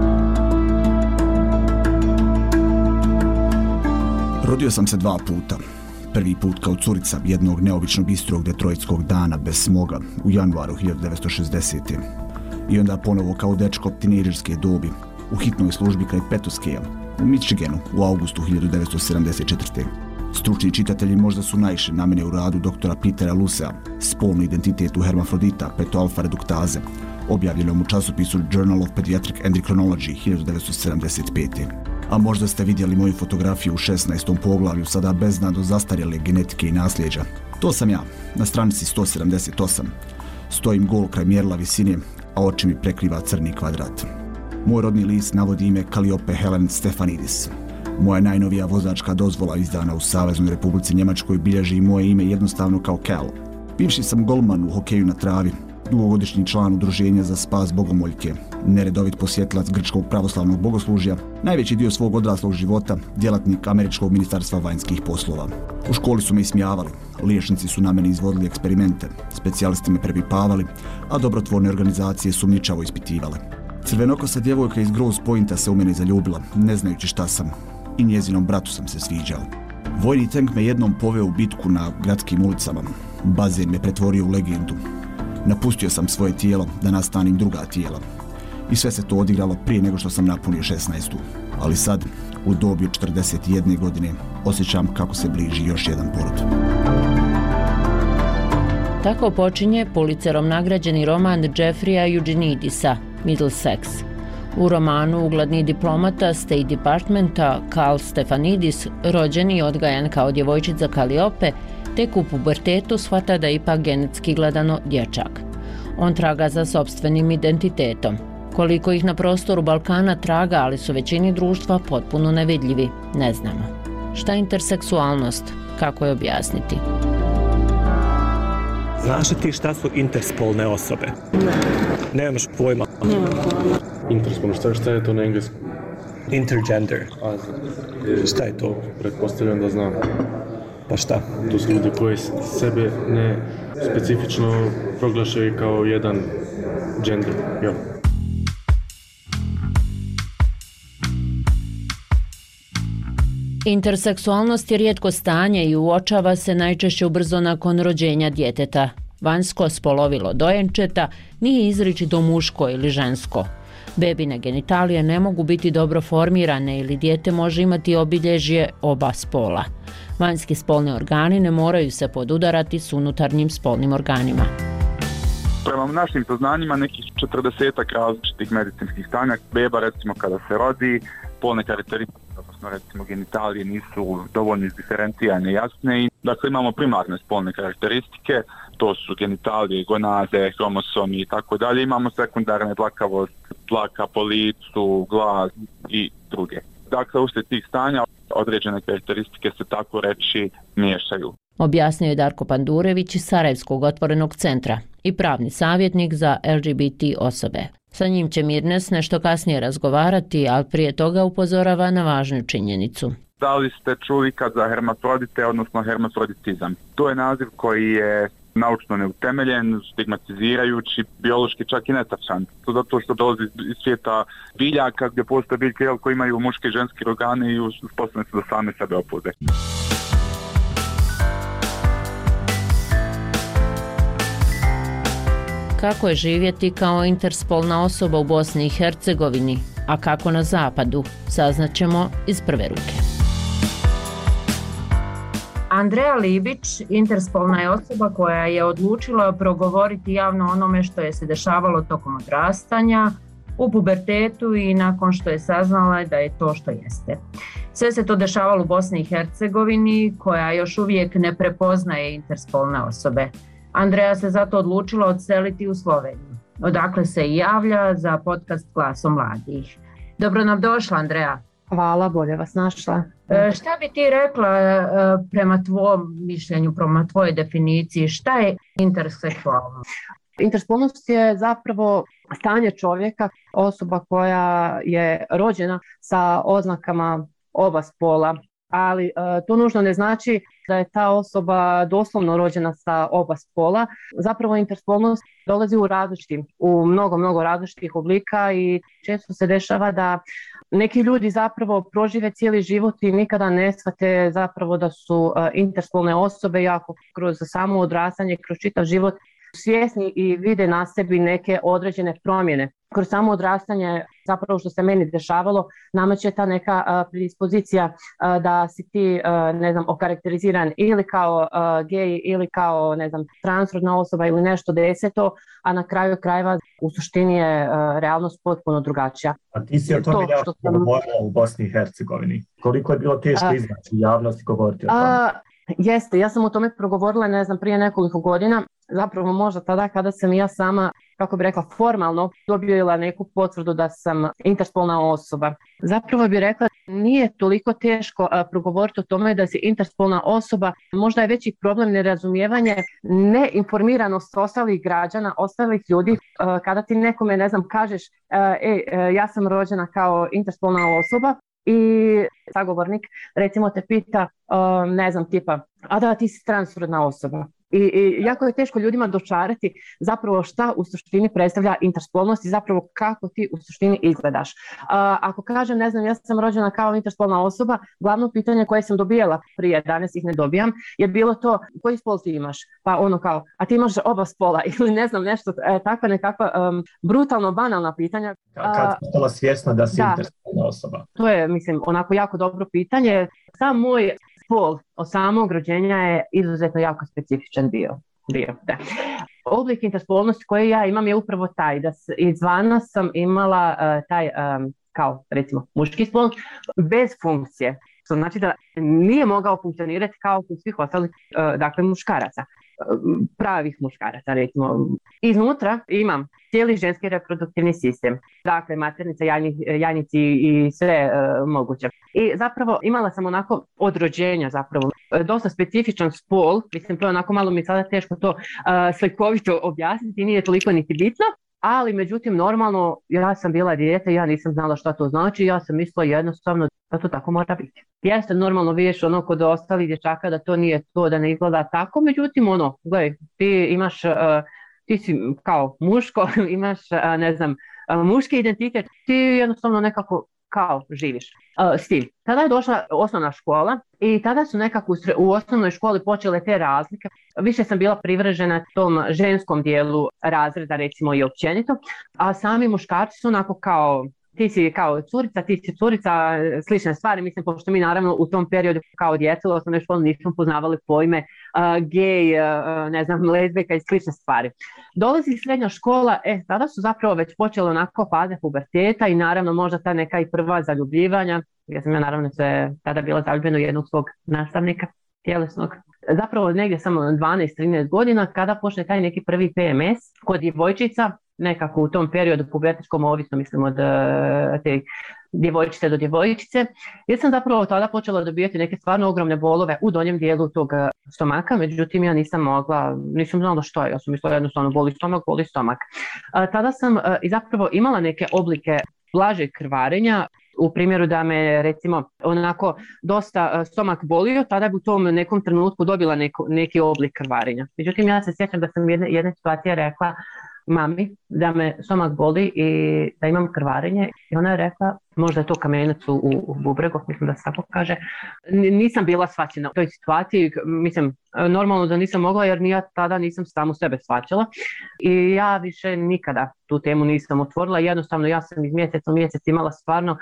Rodio sam se dva puta. Prvi put kao curica jednog neobično bistrog detroitskog dana bez smoga u januaru hiljadu devetsto šezdesete. I onda ponovo kao dečko tinejdžerske dobi u hitnoj službi kraj Petoskea u Michiganu u augustu hiljadu devetsto sedamdeset četvrte. Stručni čitatelji možda su naišli na mene u radu doktora Petera Lusea, Spolni identitet u hermafrodita petoalfa reduktaze, objavljenom u časopisu Journal of Pediatric Endocrinology hiljadu devetsto sedamdeset pete. A možda ste vidjeli moju fotografiju u šesnaestom poglavlju, sada beznado zastarjele genetike i nasljeđa. To sam ja, na stranici sto sedamdeset osam. Stojim gol kraj mjerila visine, a oči mi prekriva crni kvadrat. Moj rodni list navodi ime Kaliope Helen Stefanidis. Moja najnovija vozačka dozvola izdana u Saveznoj Republici Njemačkoj bilježi i moje ime jednostavno kao Cal. Bivši sam golman u hokeju na travi, dugogodišnji član Udruženja za spas bogomoljke, neredovit posjetilac grčkog pravoslavnog bogoslužja, najveći dio svog odraslog života djelatnik Američkog ministarstva vanjskih poslova. U školi su me ismijavali, liječnici su na meni izvodili eksperimente, specijalisti me prepipavali, a dobrotvorne organizacije sumnjičavo ispitivale. Crvenokosa djevojka iz Grosse Pointa se u mene zaljubila, ne znajući šta sam, i njezinom bratu sam se sviđao. Vojni tank me jednom poveo u bitku na gradskim ulicama, bazen me pretvorio u legendu. Napustio sam svoje tijelo da nastanim druga tijela. I sve se to odigralo prije nego što sam napunio šesnaestu. Ali sad, u dobi od četrdeset jedne godine, osjećam kako se bliži još jedan porod. Tako počinje Pulitzerom nagrađeni roman Jeffreya Eugenidisa, Middlesex. U romanu ugledni diplomata State Departmenta Carl Stefanidis, rođen i odgajan kao djevojčica Kaliope, tek u pubertetu shvata da je ipak genetski gledano dječak. On traga za sopstvenim identitetom. Koliko ih na prostoru Balkana traga, ali su većini društva potpuno nevidljivi, ne znamo. Šta je interseksualnost? Kako je objasniti? Znaš li ti šta su interspolne osobe? Ne. Nemaš pojma? Nemam pojma. Interspolno, šta, šta je to na engleskom? Intergender. A, šta je to? Pretpostavljam da znam. Pa šta? To su ljudi koji sebe ne specifično proglašaju kao jedan gender. Jo. Interseksualnost je rijetko stanje i uočava se najčešće ubrzo nakon rođenja djeteta. Vanjsko spolovilo dojenčeta nije izričito muško ili žensko. Bebine genitalije ne mogu biti dobro formirane ili dijete može imati obilježje oba spola. Vanjski spolni organi ne moraju se podudarati s unutarnjim spolnim organima. Prema našim saznanjima nekih četrdesetak različitih medicinskih stanja. Beba recimo kada se rodi, spolne karakteristike, odnosno recimo genitalije nisu dovoljno izdiferencijane i jasne. Dakle imamo primarne spolne karakteristike, to su genitalije, gonade, hromosomi i tako dalje. Imamo sekundarne dlakavost, dlaka po licu, glas i druge. Dakle, uslijed tih stanja određene karakteristike se tako reći miješaju. Objasnio je Darko Pandurević iz Sarajevskog otvorenog centra i pravni savjetnik za el ge be te osobe. Sa njim će Mirnes nešto kasnije razgovarati, ali prije toga upozorava na važnu činjenicu. Da li ste čuli kad za hermafrodite, odnosno hermafroditizam? To je naziv koji je naučno neutemeljen, stigmatizirajući, biološki čak i netačan. To zato što dolazi iz svijeta biljaka gdje postoje biljke koji imaju muške i ženske organe i uspostavljene su da same sebe oplode. Kako je živjeti kao interspolna osoba u Bosni i Hercegovini, a kako na zapadu, saznaćemo iz prve ruke. Andreja Libić, interspolna je osoba koja je odlučila progovoriti javno onome što je se dešavalo tokom odrastanja, u pubertetu i nakon što je saznala da je to što jeste. Sve se to dešavalo u Bosni i Hercegovini, koja još uvijek ne prepoznaje interspolne osobe. Andreja se zato odlučila odseliti u Sloveniju, odakle se i javlja za podcast Glasom mladih. Dobro nam došla, Andreja. Hvala, bolje vas našla. E, šta bi ti rekla e, prema tvom mišljenju, prema tvojoj definiciji, šta je interseksualnost? Interspolnost je zapravo stanje čovjeka, osoba koja je rođena sa oznakama oba spola, ali e, to nužno ne znači da je ta osoba doslovno rođena sa oba spola. Zapravo interspolnost dolazi u različitim, u mnogo, mnogo različitih oblika i često se dešava da neki ljudi zapravo prožive cijeli život i nikada ne shvate zapravo da su interspolne osobe, jako kroz samo odrastanje, kroz čitav život svjesni i vide na sebi neke određene promjene. Kroz samo odrastanje, zapravo što se meni dešavalo, nama će ta neka uh, predispozicija uh, da si ti, uh, ne znam, okarakteriziran ili kao uh, gej ili kao, ne znam, transrodna osoba ili nešto deseto, a na kraju krajeva u suštini je uh, realnost potpuno drugačija. A ti si o tome to, jako sam... govorila u Bosni i Hercegovini. Koliko je bilo teško uh, izaći u javnost i govoriti o tome? Uh, jeste, ja sam o tome progovorila, ne znam, prije nekoliko godina. Zapravo možda tada kada sam ja sama, kako bi rekla, formalno dobila neku potvrdu da sam interspolna osoba. Zapravo bi rekla, nije toliko teško a, progovoriti o tome da si interspolna osoba. Možda je veći problem nerazumijevanje, neinformiranost ostalih građana, ostalih ljudi. A, kada ti nekome, ne znam, kažeš, e, e, ja sam rođena kao interspolna osoba, i sagovornik recimo te pita, a, ne znam, tipa, a da, ti si transrodna osoba. I, I jako je teško ljudima dočarati zapravo šta u suštini predstavlja interspolnost i zapravo kako ti u suštini izgledaš. A, ako kažem, ne znam, ja sam rođena kao interspolna osoba, glavno pitanje koje sam dobijala prije, danas ih ne dobijam, je bilo to, koji spol ti imaš? Pa ono kao, a ti imaš oba spola ili ne znam, nešto, e, takva nekakva um, brutalno banalna pitanja. Kad si postala svjesna da si da, interspolna osoba? To je, mislim, onako jako dobro pitanje. Sam moj spol od samog rođenja je izuzetno jako specifičan bio. bio da. Oblik interspolnosti koji ja imam je upravo taj, da izvana sam imala uh, taj um, kao recimo muški spol bez funkcije. To znači da nije mogao funkcionirati kao kod svih ostalih uh, dakle muškaraca, uh, pravih muškaraca recimo. Iznutra imam cijeli ženski reproduktivni sistem, dakle maternica, jajni, jajnici i sve uh, moguće. I zapravo imala sam onako od rođenja zapravo dosta specifičan spol, mislim to je onako malo mi sada teško to uh, slikovito objasniti, nije toliko niti bitno, ali međutim normalno ja sam bila dijete, ja nisam znala šta to znači, ja sam mislila jednostavno da to tako mora biti. Jeste normalno vidiš ono kod ostalih dječaka da to nije to, da ne izgleda tako, međutim ono, gledaj, ti imaš, uh, ti si kao muško, imaš, uh, ne znam, uh, muški identitet, ti jednostavno nekako kao živiš uh, stil. Tada je došla osnovna škola i tada su nekako u osnovnoj školi počele te razlike. Više sam bila privržena tom ženskom dijelu razreda, recimo i općenito, a sami muškarci su onako kao ti si kao curica, ti si curica, slične stvari, mislim, pošto mi naravno u tom periodu kao djeca u osnovnoj školi nismo poznavali pojme uh, gej, uh, ne znam, lezbijka i slične stvari. Dolazi srednja škola, e, tada su zapravo već počele onako faze puberteta i naravno možda ta neka i prva zaljubljivanja. Ja sam ja naravno se tada bila zaljubljena u jednog svog nastavnika tjelesnog. Zapravo negdje samo dvanaest trinaest godina kada počne taj neki prvi P M S kod djevojčica, nekako u tom periodu pubertetskom, ovisno mislim od te djevojčice do djevojčice. Ja sam zapravo tada počela dobijati neke stvarno ogromne bolove u donjem dijelu tog stomaka, međutim ja nisam mogla, nisam znala što je, ja sam mislila jednostavno boli stomak, boli stomak. Tada sam i zapravo imala neke oblike blažeg krvarenja, u primjeru da me recimo onako dosta stomak bolio, tada bi u tom nekom trenutku dobila neko, neki oblik krvarenja. Međutim, ja se sjećam da sam jedne, jedne situacije rekla mami da me stomak boli i da imam krvarenje i ona je rekla možda je to kamenac u, u bubregu, mislim da se tako kaže. Nisam bila shvaćena u toj situaciji, mislim normalno da nisam mogla jer ja tada nisam samu sebe shvaćala i ja više nikada tu temu nisam otvorila, jednostavno ja sam iz mjeseca u mjesec imala stvarno uh,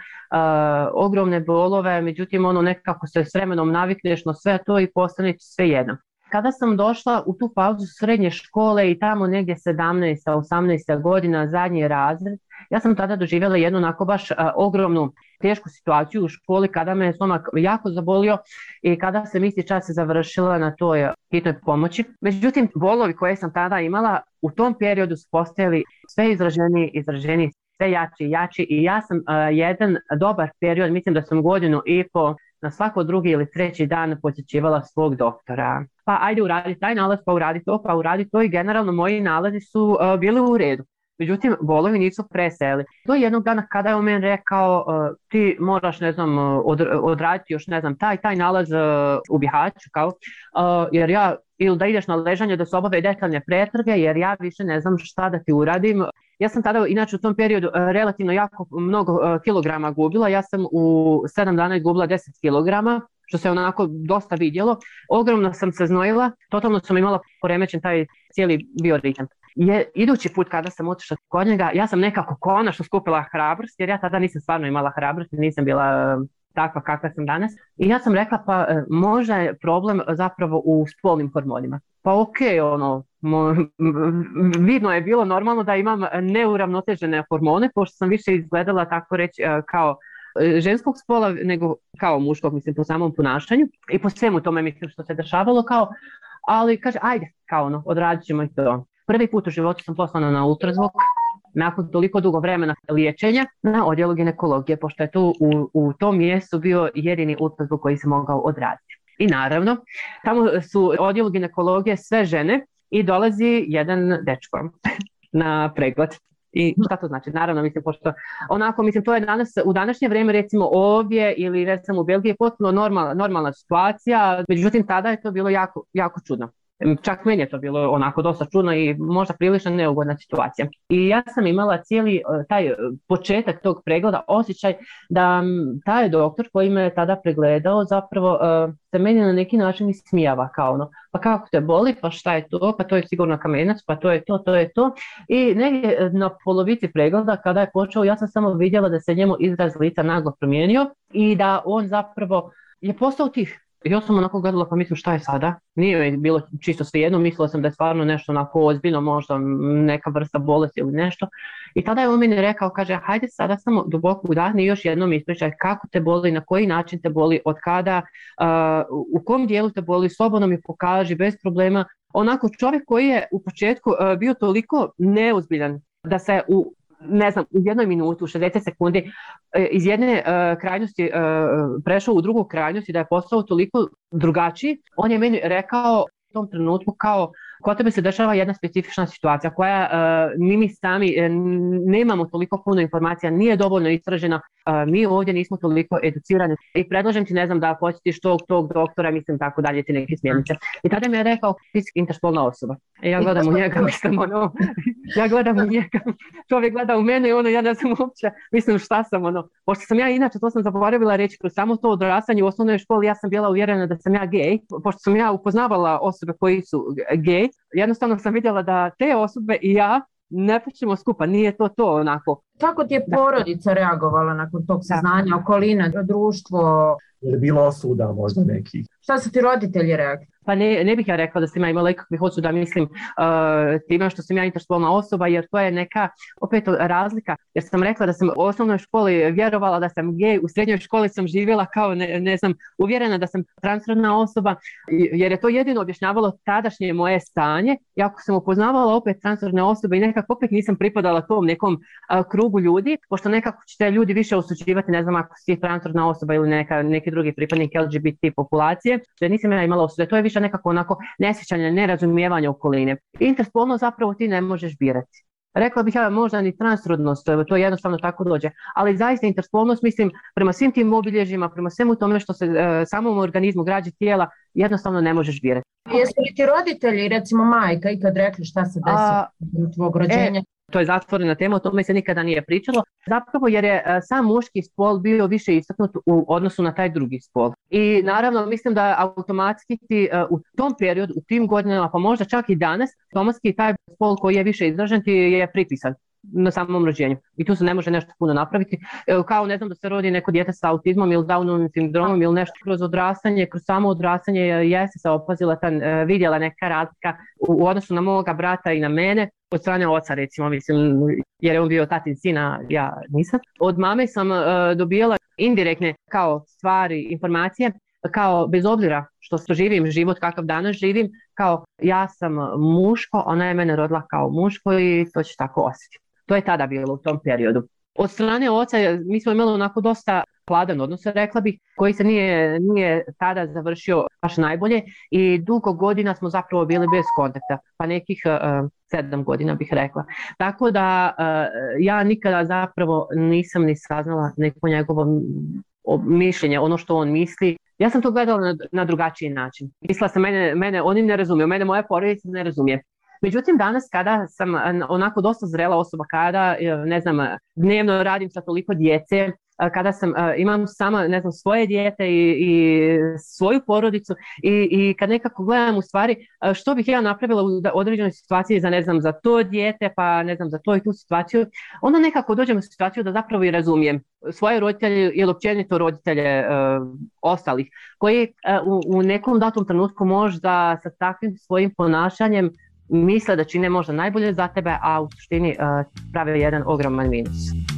ogromne bolove, međutim ono nekako se s vremenom navikneš na sve to i postane sve jedno. Kada sam došla u tu pauzu srednje škole i tamo negdje sedamnaesta osamnaesta godina, zadnji razred, ja sam tada doživjela jednu onako baš a, ogromnu tešku situaciju u školi kada me stomak jako zabolio i kada sam isti čas završila na toj hitnoj pomoći. Međutim, bolovi koje sam tada imala u tom periodu su postajali sve izraženiji, izraženiji, sve jači i jači i ja sam a, jedan dobar period, mislim da sam godinu i po na svako drugi ili treći dan posjećivala svog doktora. Pa ajde uradi taj nalaz, pa uradi to, pa uradi to i generalno moji nalazi su uh, bili u redu. Međutim, bolovi nisu preseli. To je jednog dana kada je on meni rekao uh, ti moraš, ne znam, od, odraditi još, ne znam, taj, taj nalaz uh, u Bihaću, kao, uh, jer ja, ili da ideš na ležanje da se obave detaljne pretrage, jer ja više ne znam šta da ti uradim. Ja sam tada, inače u tom periodu, relativno jako mnogo uh, kilograma gubila. Ja sam u sedam dana izgubila deset kilograma, što se onako dosta vidjelo. Ogromno sam se znojila, totalno sam imala poremećen taj cijeli bioritam. Je, idući put kada sam otišla kod njega, ja sam nekako konačno skupila hrabrost, jer ja tada nisam stvarno imala hrabrost, nisam bila uh, takva kakva sam danas. I ja sam rekla, pa uh, možda je problem zapravo u spolnim hormonima. Pa okej, okay, ono, mo, vidno je bilo normalno da imam neuravnotežene hormone, pošto sam više izgledala tako reći uh, kao ženskog spola nego kao muškog, mislim, po samom ponašanju i po svemu tome, mislim, što se dešavalo, kao, ali kaže, ajde, kao ono, odradit ćemo i to. Prvi put u životu sam poslana na ultrazvuk, nakon toliko dugo vremena liječenja, na odjelu ginekologije, pošto je tu u, u tom mjestu bio jedini ultrazvuk koji se mogao odraditi. I naravno, tamo su odjelu ginekologije sve žene i dolazi jedan dečko na pregled. I šta to znači? Naravno, mislim, pošto onako, mislim, to je danas, u današnje vrijeme, recimo ovdje ili recimo u Belgiji, potpuno normalna, normalna situacija, međutim, tada je to bilo jako, jako čudno. Čak meni je to bilo onako dosta čudno i možda prilično neugodna situacija. I ja sam imala cijeli taj početak tog pregleda, osjećaj da taj doktor koji me tada pregledao zapravo uh, se meni na neki način ismijava, kao ono, pa kako te boli, pa šta je to, pa to je sigurno kamenac, pa to je to, to je to. I negdje na polovici pregleda kada je počeo, ja sam samo vidjela da se njemu izraz lica naglo promijenio i da on zapravo je postao tih. Ja sam onako gledala, pa mislim šta je sada? Nije bilo čisto svejedno, mislila sam da je stvarno nešto onako ozbiljno, možda neka vrsta bolesti ili nešto. I tada je on meni rekao, kaže, hajde sada samo duboko udahni i još jednom ispričaj kako te boli, na koji način te boli, od kada, uh, u kom dijelu te boli, slobodno mi pokaži, bez problema. Onako čovjek koji je u početku uh, bio toliko neozbiljan da se u ne znam, u jednoj minutu, u šezdeset sekundi iz jedne uh, krajnosti uh, prešao u drugu krajnost i da je postao toliko drugačiji, on je meni rekao u tom trenutku kao kod tebe se dešava jedna specifična situacija koja uh, mi, mi sami uh, nemamo toliko puno informacija, nije dovoljno istražena, uh, mi ovdje nismo toliko educirani i predlažem ti, ne znam, da posjetiš tog, tog doktora, mislim, tako dalje, ti neke smjernice. I tada mi je rekao, ti si interspolna osoba. I ja gledam u njega, mislim, ono, ja gledam u njega, čovjek gleda u mene i ono, ja ne znam uopće, mislim, šta sam, ono, pošto sam ja, inače, to sam zaboravila reći, kroz samo to odrastanje u osnovnoj školi, ja sam bila uvjerena da sam ja gej, pošto sam ja upoznavala osobe koji su gej, jednostavno sam vidjela da te osobe i ja ne pričamo skupa, nije to to onako. Kako ti je porodica reagovala nakon tog saznanja, okolina, društvo? Je li bilo osuda možda nekih? Šta su ti roditelji rekli? Pa ne, ne bih ja rekla da sam ja imala ikakvih osuda, mislim, uh, time što sam ja interspolna osoba, jer to je neka opet razlika. Jer sam rekla da sam u osnovnoj školi vjerovala da sam gej, u srednjoj školi sam živjela kao, ne, ne znam, uvjerena da sam transrodna osoba, jer je to jedino objašnjavalo tadašnje moje stanje. Iako sam upoznavala opet transrodne osobe i nekako opet nisam pripadala tom nekom uh, krugu ljudi, pošto nekako ćete ljudi više osuđivati, ne znam, ako si transrodna osoba ili neka, neki drugi pripadnik L G B T populacije, da nisam ja imala osude. To je više nekako onako nesjećanje, nerazumijevanje okoline. Interspolno zapravo ti ne možeš birati. Rekla bih ja možda ni transrodnost, to jednostavno tako dođe, ali zaista interspolnost, mislim, prema svim tim obilježjima, prema svemu tome što se e, samom organizmu građe tijela, jednostavno ne možeš birati. Jesu li ti roditelji, recimo majka, ikad rekli šta se desi u tvog rođenja? E, to je zatvorena tema, o tome se nikada nije pričalo, zapravo jer je e, sam muški spol bio više istaknut u odnosu na taj drugi spol. I naravno mislim da automatski ti e, u tom periodu, u tim godinama, pa možda čak i danas, automatski taj spol koji je više izražen ti je pripisan na samom rođenju. I tu se ne može nešto puno napraviti. E, kao ne znam da se rodi neko dijete sa autizmom ili Downovim sindromom ili nešto kroz odrastanje, kroz samo odrastanje jeste se opazila, ta, e, vidjela neka razlika u, u odnosu na moga brata i na mene. Od strane oca, recimo, mislim, jer je on bio tatin sina, ja nisam. Od mame sam uh, dobijala indirektne kao stvari, informacije, kao bez obzira što živim život kakav danas živim, kao ja sam muško, ona je mene rodila kao muško i to će tako osjetiti. To je tada bilo u tom periodu. Od strane oca mi smo imali onako dosta hladan odnos, rekla bih, koji se nije, nije tada završio baš najbolje i dugo godina smo zapravo bili bez kontakta, pa nekih uh, sedam godina bih rekla. Tako da uh, ja nikada zapravo nisam ni saznala neko njegovo mišljenje, ono što on misli. Ja sam to gledala na, na drugačiji način. Mislila sam, mene, mene oni ne razumiju, mene moja porodica ne razumije. Međutim, danas kada sam onako dosta zrela osoba, kada, ne znam, dnevno radim sa toliko djece, kada sam, imam sama, ne znam, svoje dijete i, i svoju porodicu i, i kad nekako gledam u stvari što bih ja napravila u određenoj situaciji za, ne znam, za to dijete, pa ne znam, za to i tu situaciju, onda nekako dođem u situaciju da zapravo i razumijem svoje roditelje ili općenito roditelje uh, ostalih, koji uh, u, u nekom datom trenutku možda sa takvim svojim ponašanjem misle da čine možda najbolje za tebe, a u suštini uh, prave jedan ogroman minus.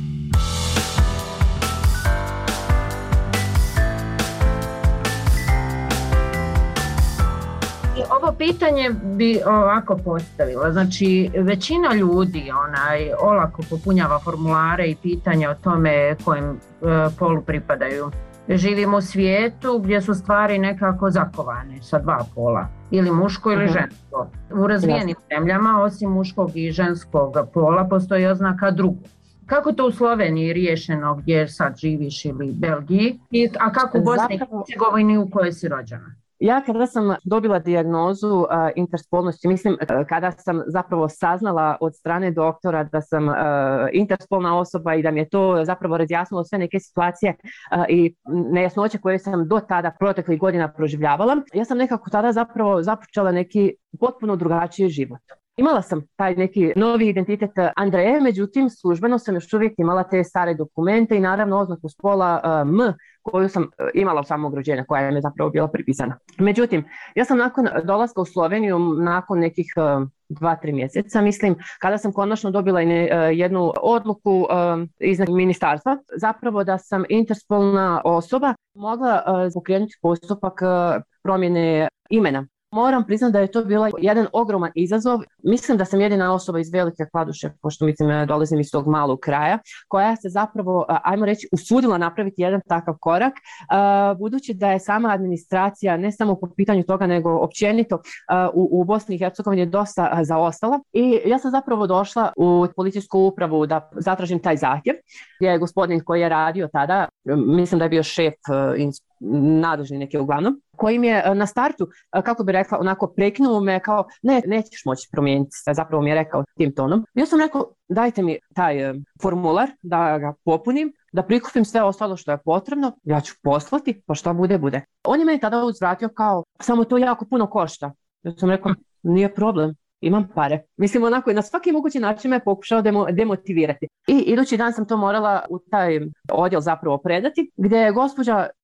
Ovo pitanje bi ovako postavila. Znači, većina ljudi onaj, olako popunjava formulare i pitanja o tome kojem uh, polu pripadaju. Živimo u svijetu gdje su stvari nekako zakovane sa dva pola, ili muško ili žensko. U razvijenim zemljama, osim muškog i ženskog pola, postoji oznaka drugo. Kako to u Sloveniji riješeno gdje sad živiš ili Belgiji, a kako u Bosni i Hercegovini u kojoj si rođena? Ja kada sam dobila dijagnozu uh, interspolnosti, mislim uh, kada sam zapravo saznala od strane doktora da sam uh, interspolna osoba i da mi je to zapravo razjasnilo sve neke situacije uh, i nejasnoće koje sam do tada proteklih godina proživljavala, ja sam nekako tada zapravo započela neki potpuno drugačiji život. Imala sam taj neki novi identitet Andreje, međutim službeno sam još uvijek imala te stare dokumente i naravno oznaku spola uh, M koju sam imala u samog rođenja, koja je zapravo bila pripisana. Međutim, ja sam nakon dolaska u Sloveniju, nakon nekih uh, dva, tri mjeseca, mislim, kada sam konačno dobila ne, uh, jednu odluku uh, iz ministarstva, zapravo da sam interspolna osoba, mogla uh, pokrenuti postupak uh, promjene imena. Moram priznati da je to bila jedan ogroman izazov. Mislim da sam jedina osoba iz Velike Kladuše, pošto mislim dolazim iz tog malog kraja, koja se zapravo, ajmo reći, usudila napraviti jedan takav korak, budući da je sama administracija, ne samo po pitanju toga, nego općenito u, u Bosni i Hercegovini dosta zaostala. I ja sam zapravo došla u policijsku upravu da zatražim taj zahtjev, gdje je gospodin koji je radio tada, mislim da je bio šef nadležni neki uglavnom, koji mi je na startu, kako bi rekla, onako prekinuo me kao, ne, nećeš moći promijeniti, zapravo mi je rekao tim tonom. Ja sam rekao, dajte mi taj formular da ga popunim, da prikupim sve ostalo što je potrebno, ja ću poslati, pa što bude, bude. On je meni tada uzvratio kao, samo to jako puno košta. Ja sam rekao, nije problem, imam pare. Mislim, onako, na svaki mogući način me pokušao demo, demotivirati. I idući dan sam to morala u taj odjel zapravo predati, gdje je gospođa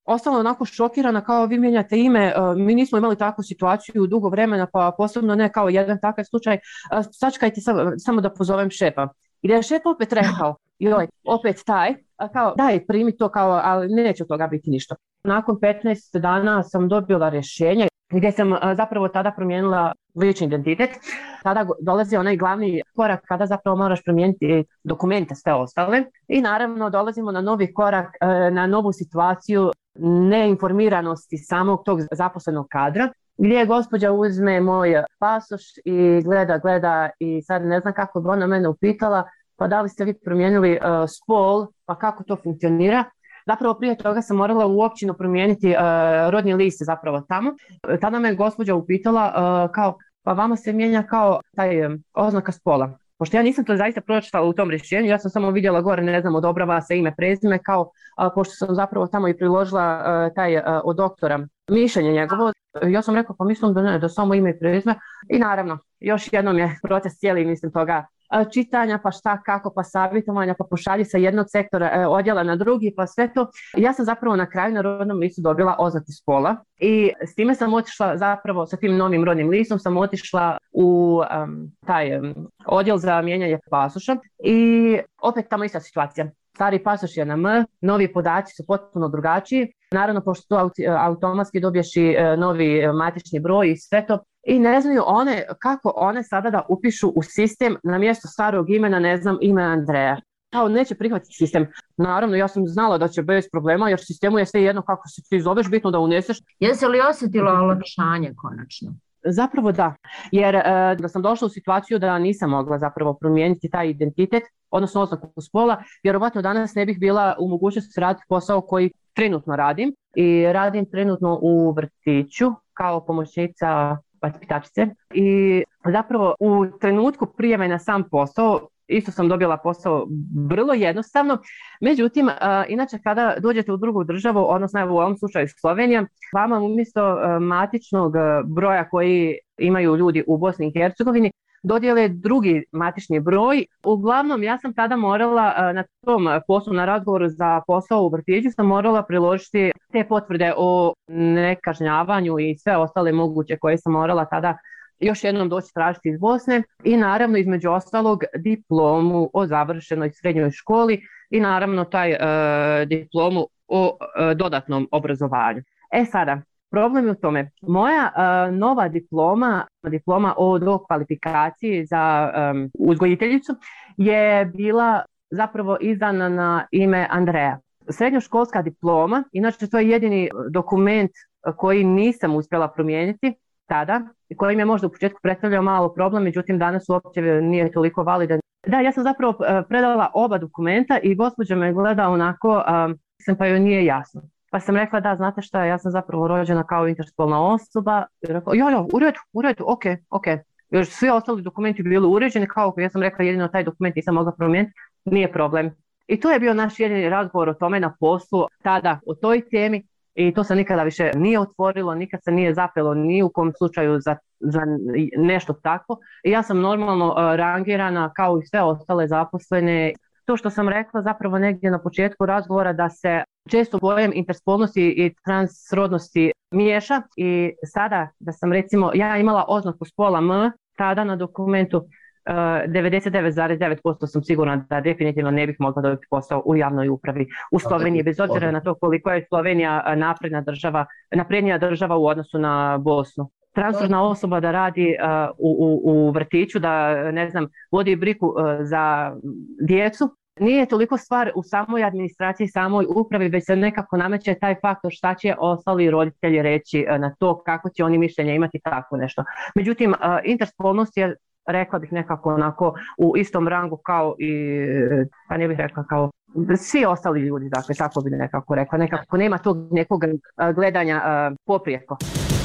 ostala onako šokirana kao vi mijenjate ime, mi nismo imali takvu situaciju dugo vremena, pa posebno ne kao jedan takav slučaj, sačekajte samo da pozovem šefa. I da je šef opet rekao, joj, opet taj, kao daj primi to, kao, ali neće od toga biti ništa. Nakon petnaest dana sam dobila rješenje gdje sam zapravo tada promijenila lični identitet. Tada dolazi onaj glavni korak kada zapravo moraš promijeniti dokumente sve ostale i naravno dolazimo na novi korak, na novu situaciju neinformiranosti samog tog zaposlenog kadra, gdje gospođa uzme moj pasoš i gleda, gleda i sad ne znam kako bi ona mene upitala, pa da li ste vi promijenili uh, spol, pa kako to funkcionira. Zapravo prije toga sam morala u općinu promijeniti uh, rodni list zapravo tamo. Tada me gospođa upitala uh, kao, pa vama se mijenja kao taj um, oznaka spola. Pošto ja nisam to zaista pročitala u tom rješenju, ja sam samo vidjela gore, ne znam, odobrava se ime, prezime, kao, uh, pošto sam zapravo tamo i priložila uh, taj uh, od doktora mišljenje njegovo. Ja sam rekla, pa mislim da ne, da samo ime i prezime. I naravno, još jednom je proces cijeli, mislim, toga čitanja, pa šta, kako, pa savjetovanja, pa pošalji sa jednog sektora odjela na drugi, pa sve to. Ja sam zapravo na kraju na rodnom listu dobila oznaku spola i s time sam otišla zapravo, sa tim novim rodnim listom sam otišla u um, taj um, odjel za mijenjanje pasoša i opet tamo ista situacija. Stari pasoš je na M, novi podaci su potpuno drugačiji. Naravno, pošto to automatski dobiješ i novi matični broj i sve to. I ne znaju one kako one sada da upišu u sistem na mjesto starog imena, ne znam, ime Andreja. Kao neće prihvatiti sistem. Naravno, ja sam znala da će bez problema, jer sistemu je sve jedno kako se ti zoveš, bitno da uneseš. Jesi li osjetila olakšanje konačno? Zapravo da, jer e, da sam došla u situaciju da nisam mogla zapravo promijeniti taj identitet, odnosno oznaku spola, vjerovatno danas ne bih bila u mogućnosti raditi posao koji trenutno radim. I radim trenutno u vrtiću kao pomoćnica vaspitačice. I zapravo u trenutku prijave na sam posao isto sam dobila posao vrlo jednostavno. Međutim, uh, inače kada dođete u drugu državu, odnosno u ovom slučaju Slovenija, vama umjesto uh, matičnog broja koji imaju ljudi u Bosni i Hercegovini, dodijele drugi matični broj. Uglavnom, ja sam tada morala uh, na tom poslu, na razgovoru za posao u vrtiću, sam morala priložiti te potvrde o nekažnjavanju i sve ostale moguće koje sam morala tada još jednom doći tražiti iz Bosne i naravno između ostalog diplomu o završenoj srednjoj školi i naravno taj e, diplomu o e, dodatnom obrazovanju. E sada, problem je u tome, moja e, nova diploma, diploma o dokvalifikaciji za e, uzgojiteljicu je bila zapravo izdana na ime Andreja. Srednjoškolska diploma, inače to je jedini dokument koji nisam uspjela promijeniti tada, koji mi je možda u početku predstavljao malo problem, međutim danas uopće nije toliko validan. Da, ja sam zapravo predala oba dokumenta i gospođa me gleda onako, um, pa joj nije jasno. Pa sam rekla da, znate šta, ja sam zapravo rođena kao interspolna osoba. I rekla, jo, jo, u redu, u redu, ok, ok. Još svi ostali dokumenti bili uređeni, kao ja sam rekla jedino taj dokument nisam mogla promijeniti, nije problem. I to je bio naš jedini razgovor o tome na poslu, tada o toj temi. I to se nikada više nije otvorilo, nikad se nije zapelo ni u kom slučaju za, za nešto tako. I ja sam normalno uh, rangirana kao i sve ostale zaposlene. To što sam rekla zapravo negdje na početku razgovora da se često pojam interspolnosti i transrodnosti miješa. I sada da sam recimo, ja imala oznaku spola M, tada na dokumentu Uh, devedeset devet zarez devet posto sam sigurna da definitivno ne bih mogla dobiti posao u javnoj upravi u Sloveniji, bez obzira na to koliko je Slovenija napredna država, naprednija država u odnosu na Bosnu. Transrodna osoba da radi uh, u, u, u vrtiću, da ne znam, vodi brigu uh, za djecu, nije toliko stvar u samoj administraciji, samoj upravi, već se nekako nameće taj faktor šta će ostali roditelji reći uh, na to, kako će oni mišljenja imati tako nešto. Međutim, uh, interspolnost je, rekla bih nekako onako u istom rangu kao i, pa ne bih rekla kao svi ostali ljudi, dakle tako bi nekako rekla, nekako nema tog nekog gledanja uh, poprijeko.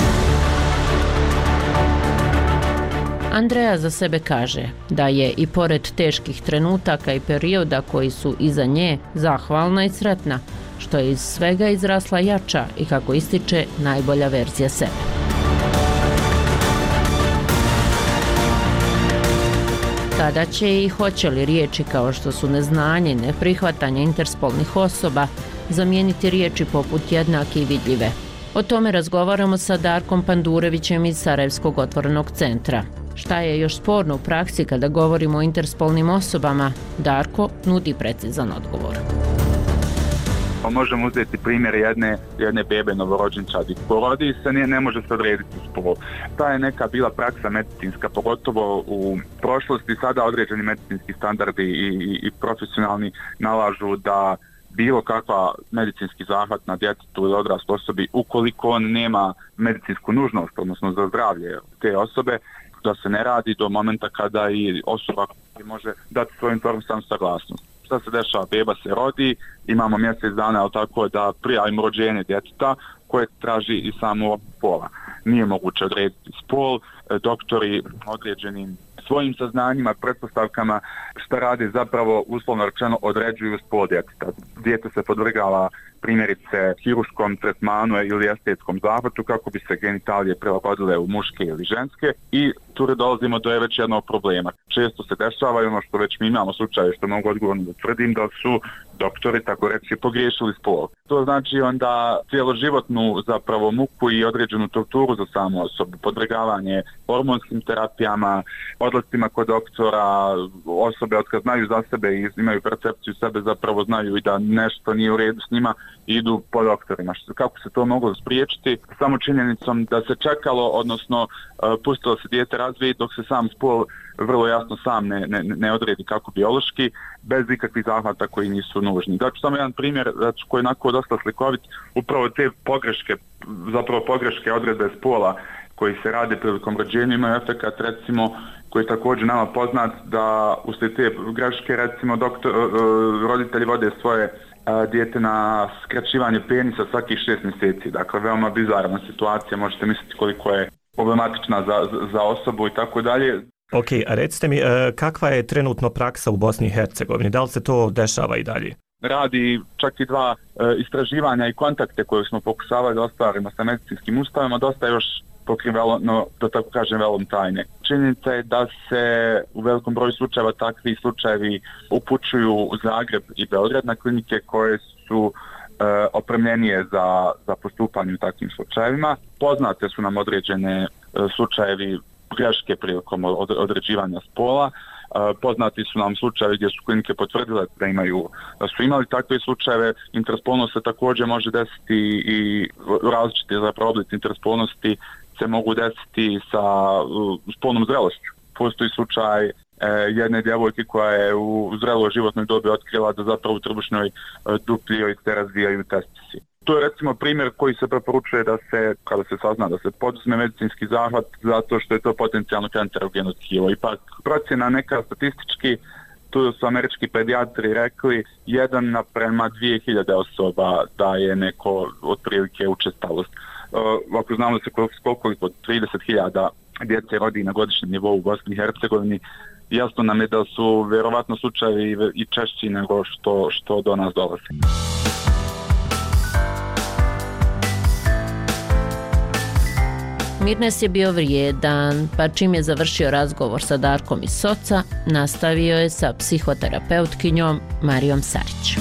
Andreja za sebe kaže da je i pored teških trenutaka i perioda koji su iza nje zahvalna i sretna, što je iz svega izrasla jača i kako ističe najbolja verzija sebe. Kada će i hoće li riječi kao što su neznanje i neprihvatanje interspolnih osoba zamijeniti riječi poput jednake i vidljive. O tome razgovaramo sa Darkom Pandurevićem iz Sarajevskog otvorenog centra. Šta je još sporno u praksi kada govorimo o interspolnim osobama? Darko nudi precizan odgovor. Možemo uzeti primjer jedne, jedne bebe novorođenčadi. Porodi se, ne, ne može se odrediti spol. Ta je neka bila praksa medicinska, pogotovo u prošlosti. Sada određeni medicinski standardi i, i, i profesionalni nalažu da bilo kakva medicinski zahvat na djetetu ili odrasloj osobi, ukoliko on nema medicinsku nužnost, odnosno za zdravlje te osobe, da se ne radi do momenta kada i osoba može dati svoju informisanu saglasnost. Šta se dešava? Beba se rodi, imamo mjesec dana, ali tako da prijavimo rođenje djeteta koje traži i samo pola. Nije moguće odrediti spol, doktori određenim svojim saznanjima, pretpostavkama šta radi zapravo uslovno rečeno određuju spol djeteta. Dijete se podvrgava primjerice hiruškom tretmanu ili estetskom zahvatu kako bi se genitalije prilagodile u muške ili ženske i tu dolazimo do već jednog problema. Često se dešava i ono što već mi imamo slučaje što mogu odgovorno da tvrdim da su doktori tako reći pogriješili spol. To znači onda cijeloživotnu zapravo muku i određenu torturu za samu osobu, podvrgavanje hormonskim terapijama, odlascima kod doktora, osobe od kad znaju za sebe i imaju percepciju sebe zapravo znaju i da nešto nije u redu s njima idu po doktorima. Kako se to moglo spriječiti? Samo činjenicom da se čekalo, odnosno pustilo se dijete razvije dok se sam spol vrlo jasno sam ne, ne, ne odredi kako biološki, bez ikakvih zahvata koji nisu nužni. Dakle, samo jedan primjer koji je onako dosta slikovit, upravo te pogreške, zapravo pogreške odredbe spola koji se rade prilikom rođenja imaju efekat, recimo, koji je također nama poznat da uslijed te greške, recimo, doktor, roditelji vode svoje dijete na skraćivanje penisa svakih šest mjeseci. Dakle, veoma bizarna situacija, možete misliti koliko je problematična za, za osobu i tako dalje. Ok, a recite mi, kakva je trenutno praksa u Bosni i Hercegovini? Da li se to dešava i dalje? Radi čak i dva e, istraživanja i kontakte koje smo pokušavali da ostvarimo sa medicinskim ustavima, dosta još pokrivalo, no, da tako kažem, velom tajne. Činjenica je da se u velikom broju slučajeva takvi slučajevi upućuju u Zagreb i Beograd na klinike koje su e, opremljenije za, za postupanje u takvim slučajevima. Poznate su nam određene e, slučajevi greške prilikom određivanja spola. Poznati su nam slučajevi gdje su klinike potvrdile da imaju, da su imali takve slučajeve. Interspolnost se također može desiti i različite zapravo oblici interspolnosti se mogu desiti sa spolnom zrelošću. Postoji slučaj e, jedne djevojke koja je u zreloj životnoj dobi otkrila da zapravo u trbušnoj e, duplji joj se razvijaju testisi. To je recimo primjer koji se preporučuje da se, kada se sazna da se poduzme medicinski zahvat zato što je to potencijalno kancerogeno tkivo. Ipak procjena neka statistički, tu su američki pedijatri rekli jedan naprema dvije hiljade osoba da je neko otprilike učestalost. Uh, ako znamo da se koliko trideset hiljada djece rodi na godišnjem nivou u Bosni i Hercegovini, jasno nam je da su vjerovatno slučajevi i češći nego što, što do nas dolazi. Mirnes je bio vrijedan, pa čim je završio razgovor sa Darkom iz Soca, nastavio je sa psihoterapeutkinjom Marijom Sarić.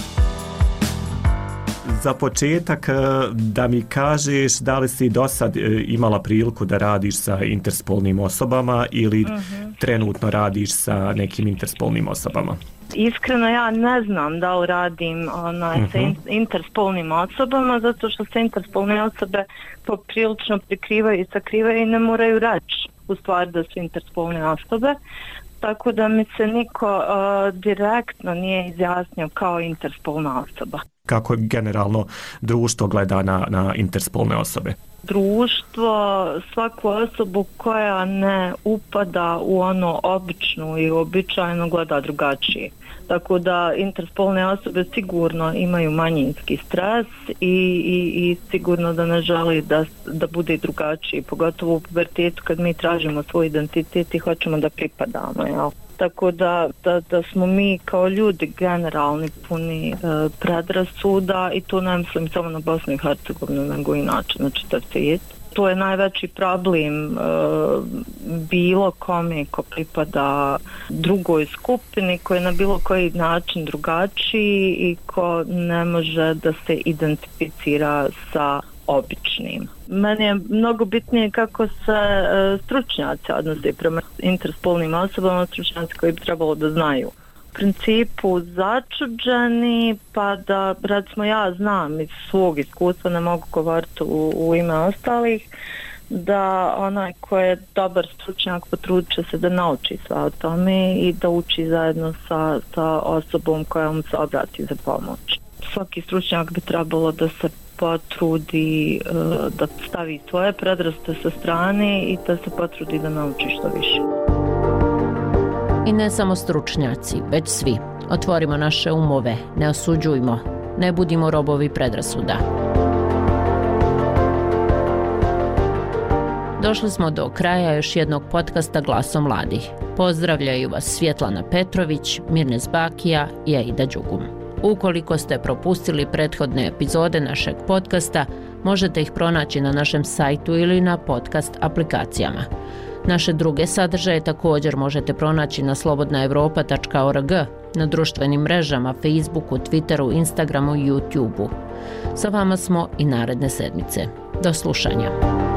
Za početak da mi kažeš da li si do sad imala priliku da radiš sa interspolnim osobama ili uh-huh. trenutno radiš sa nekim interspolnim osobama? Iskreno ja ne znam da li radim onaj, uh-huh. sa in, interspolnim osobama, zato što se interspolne osobe poprilično prikrivaju i sakrivaju i ne moraju reći u stvari da su interspolne osobe. Tako da mi se niko uh, direktno nije izjasnio kao interspolna osoba. Kako generalno društvo gleda na, na interspolne osobe? Društvo svaku osobu koja ne upada u ono običnu i uobičajeno gleda drugačije. Tako da interspolne osobe sigurno imaju manjinski stres i, i, i sigurno da ne želi da, da bude drugačiji, pogotovo u pubertetu kad mi tražimo svoj identitet i hoćemo da pripadamo, jel? Tako da, da, da smo mi kao ljudi generalni puni e, predrasuda i to ne mislim samo na Bosnu i Hercegovinu nego inače na čitav svijet. To je najveći problem e, bilo kome ko pripada drugoj skupini, koji je na bilo koji način drugačiji i ko ne može da se identificira sa običnim. Meni je mnogo bitnije kako se e, stručnjaci odnose prema interspolnim osobama, stručnjaci koji bi trebalo da znaju. U principu začuđeni, pa da recimo ja znam iz svog iskustva, ne mogu govoriti u, u ime ostalih, da onaj ko je dobar stručnjak potrudit će se da nauči sve o tome i da uči zajedno sa, sa osobom koja mu se obrati za pomoć. Svaki stručnjak bi trebalo da se potrudi uh, da stavi svoje predraste sa strane i da se potrudi da nauči što više. I ne samo stručnjaci, već svi. Otvorimo naše umove, ne osuđujmo, ne budimo robovi predrasuda. Došli smo do kraja još jednog podcasta Glasom mladih. Pozdravljaju vas Svjetlana Petrović, Mirnes Bakija i Aida Đugum. Ukoliko ste propustili prethodne epizode našeg podcasta, možete ih pronaći na našem sajtu ili na podcast aplikacijama. Naše druge sadržaje također možete pronaći na slobodna evropa tačka org, na društvenim mrežama, Facebooku, Twitteru, Instagramu i YouTubeu. Sa vama smo i naredne sedmice. Do slušanja.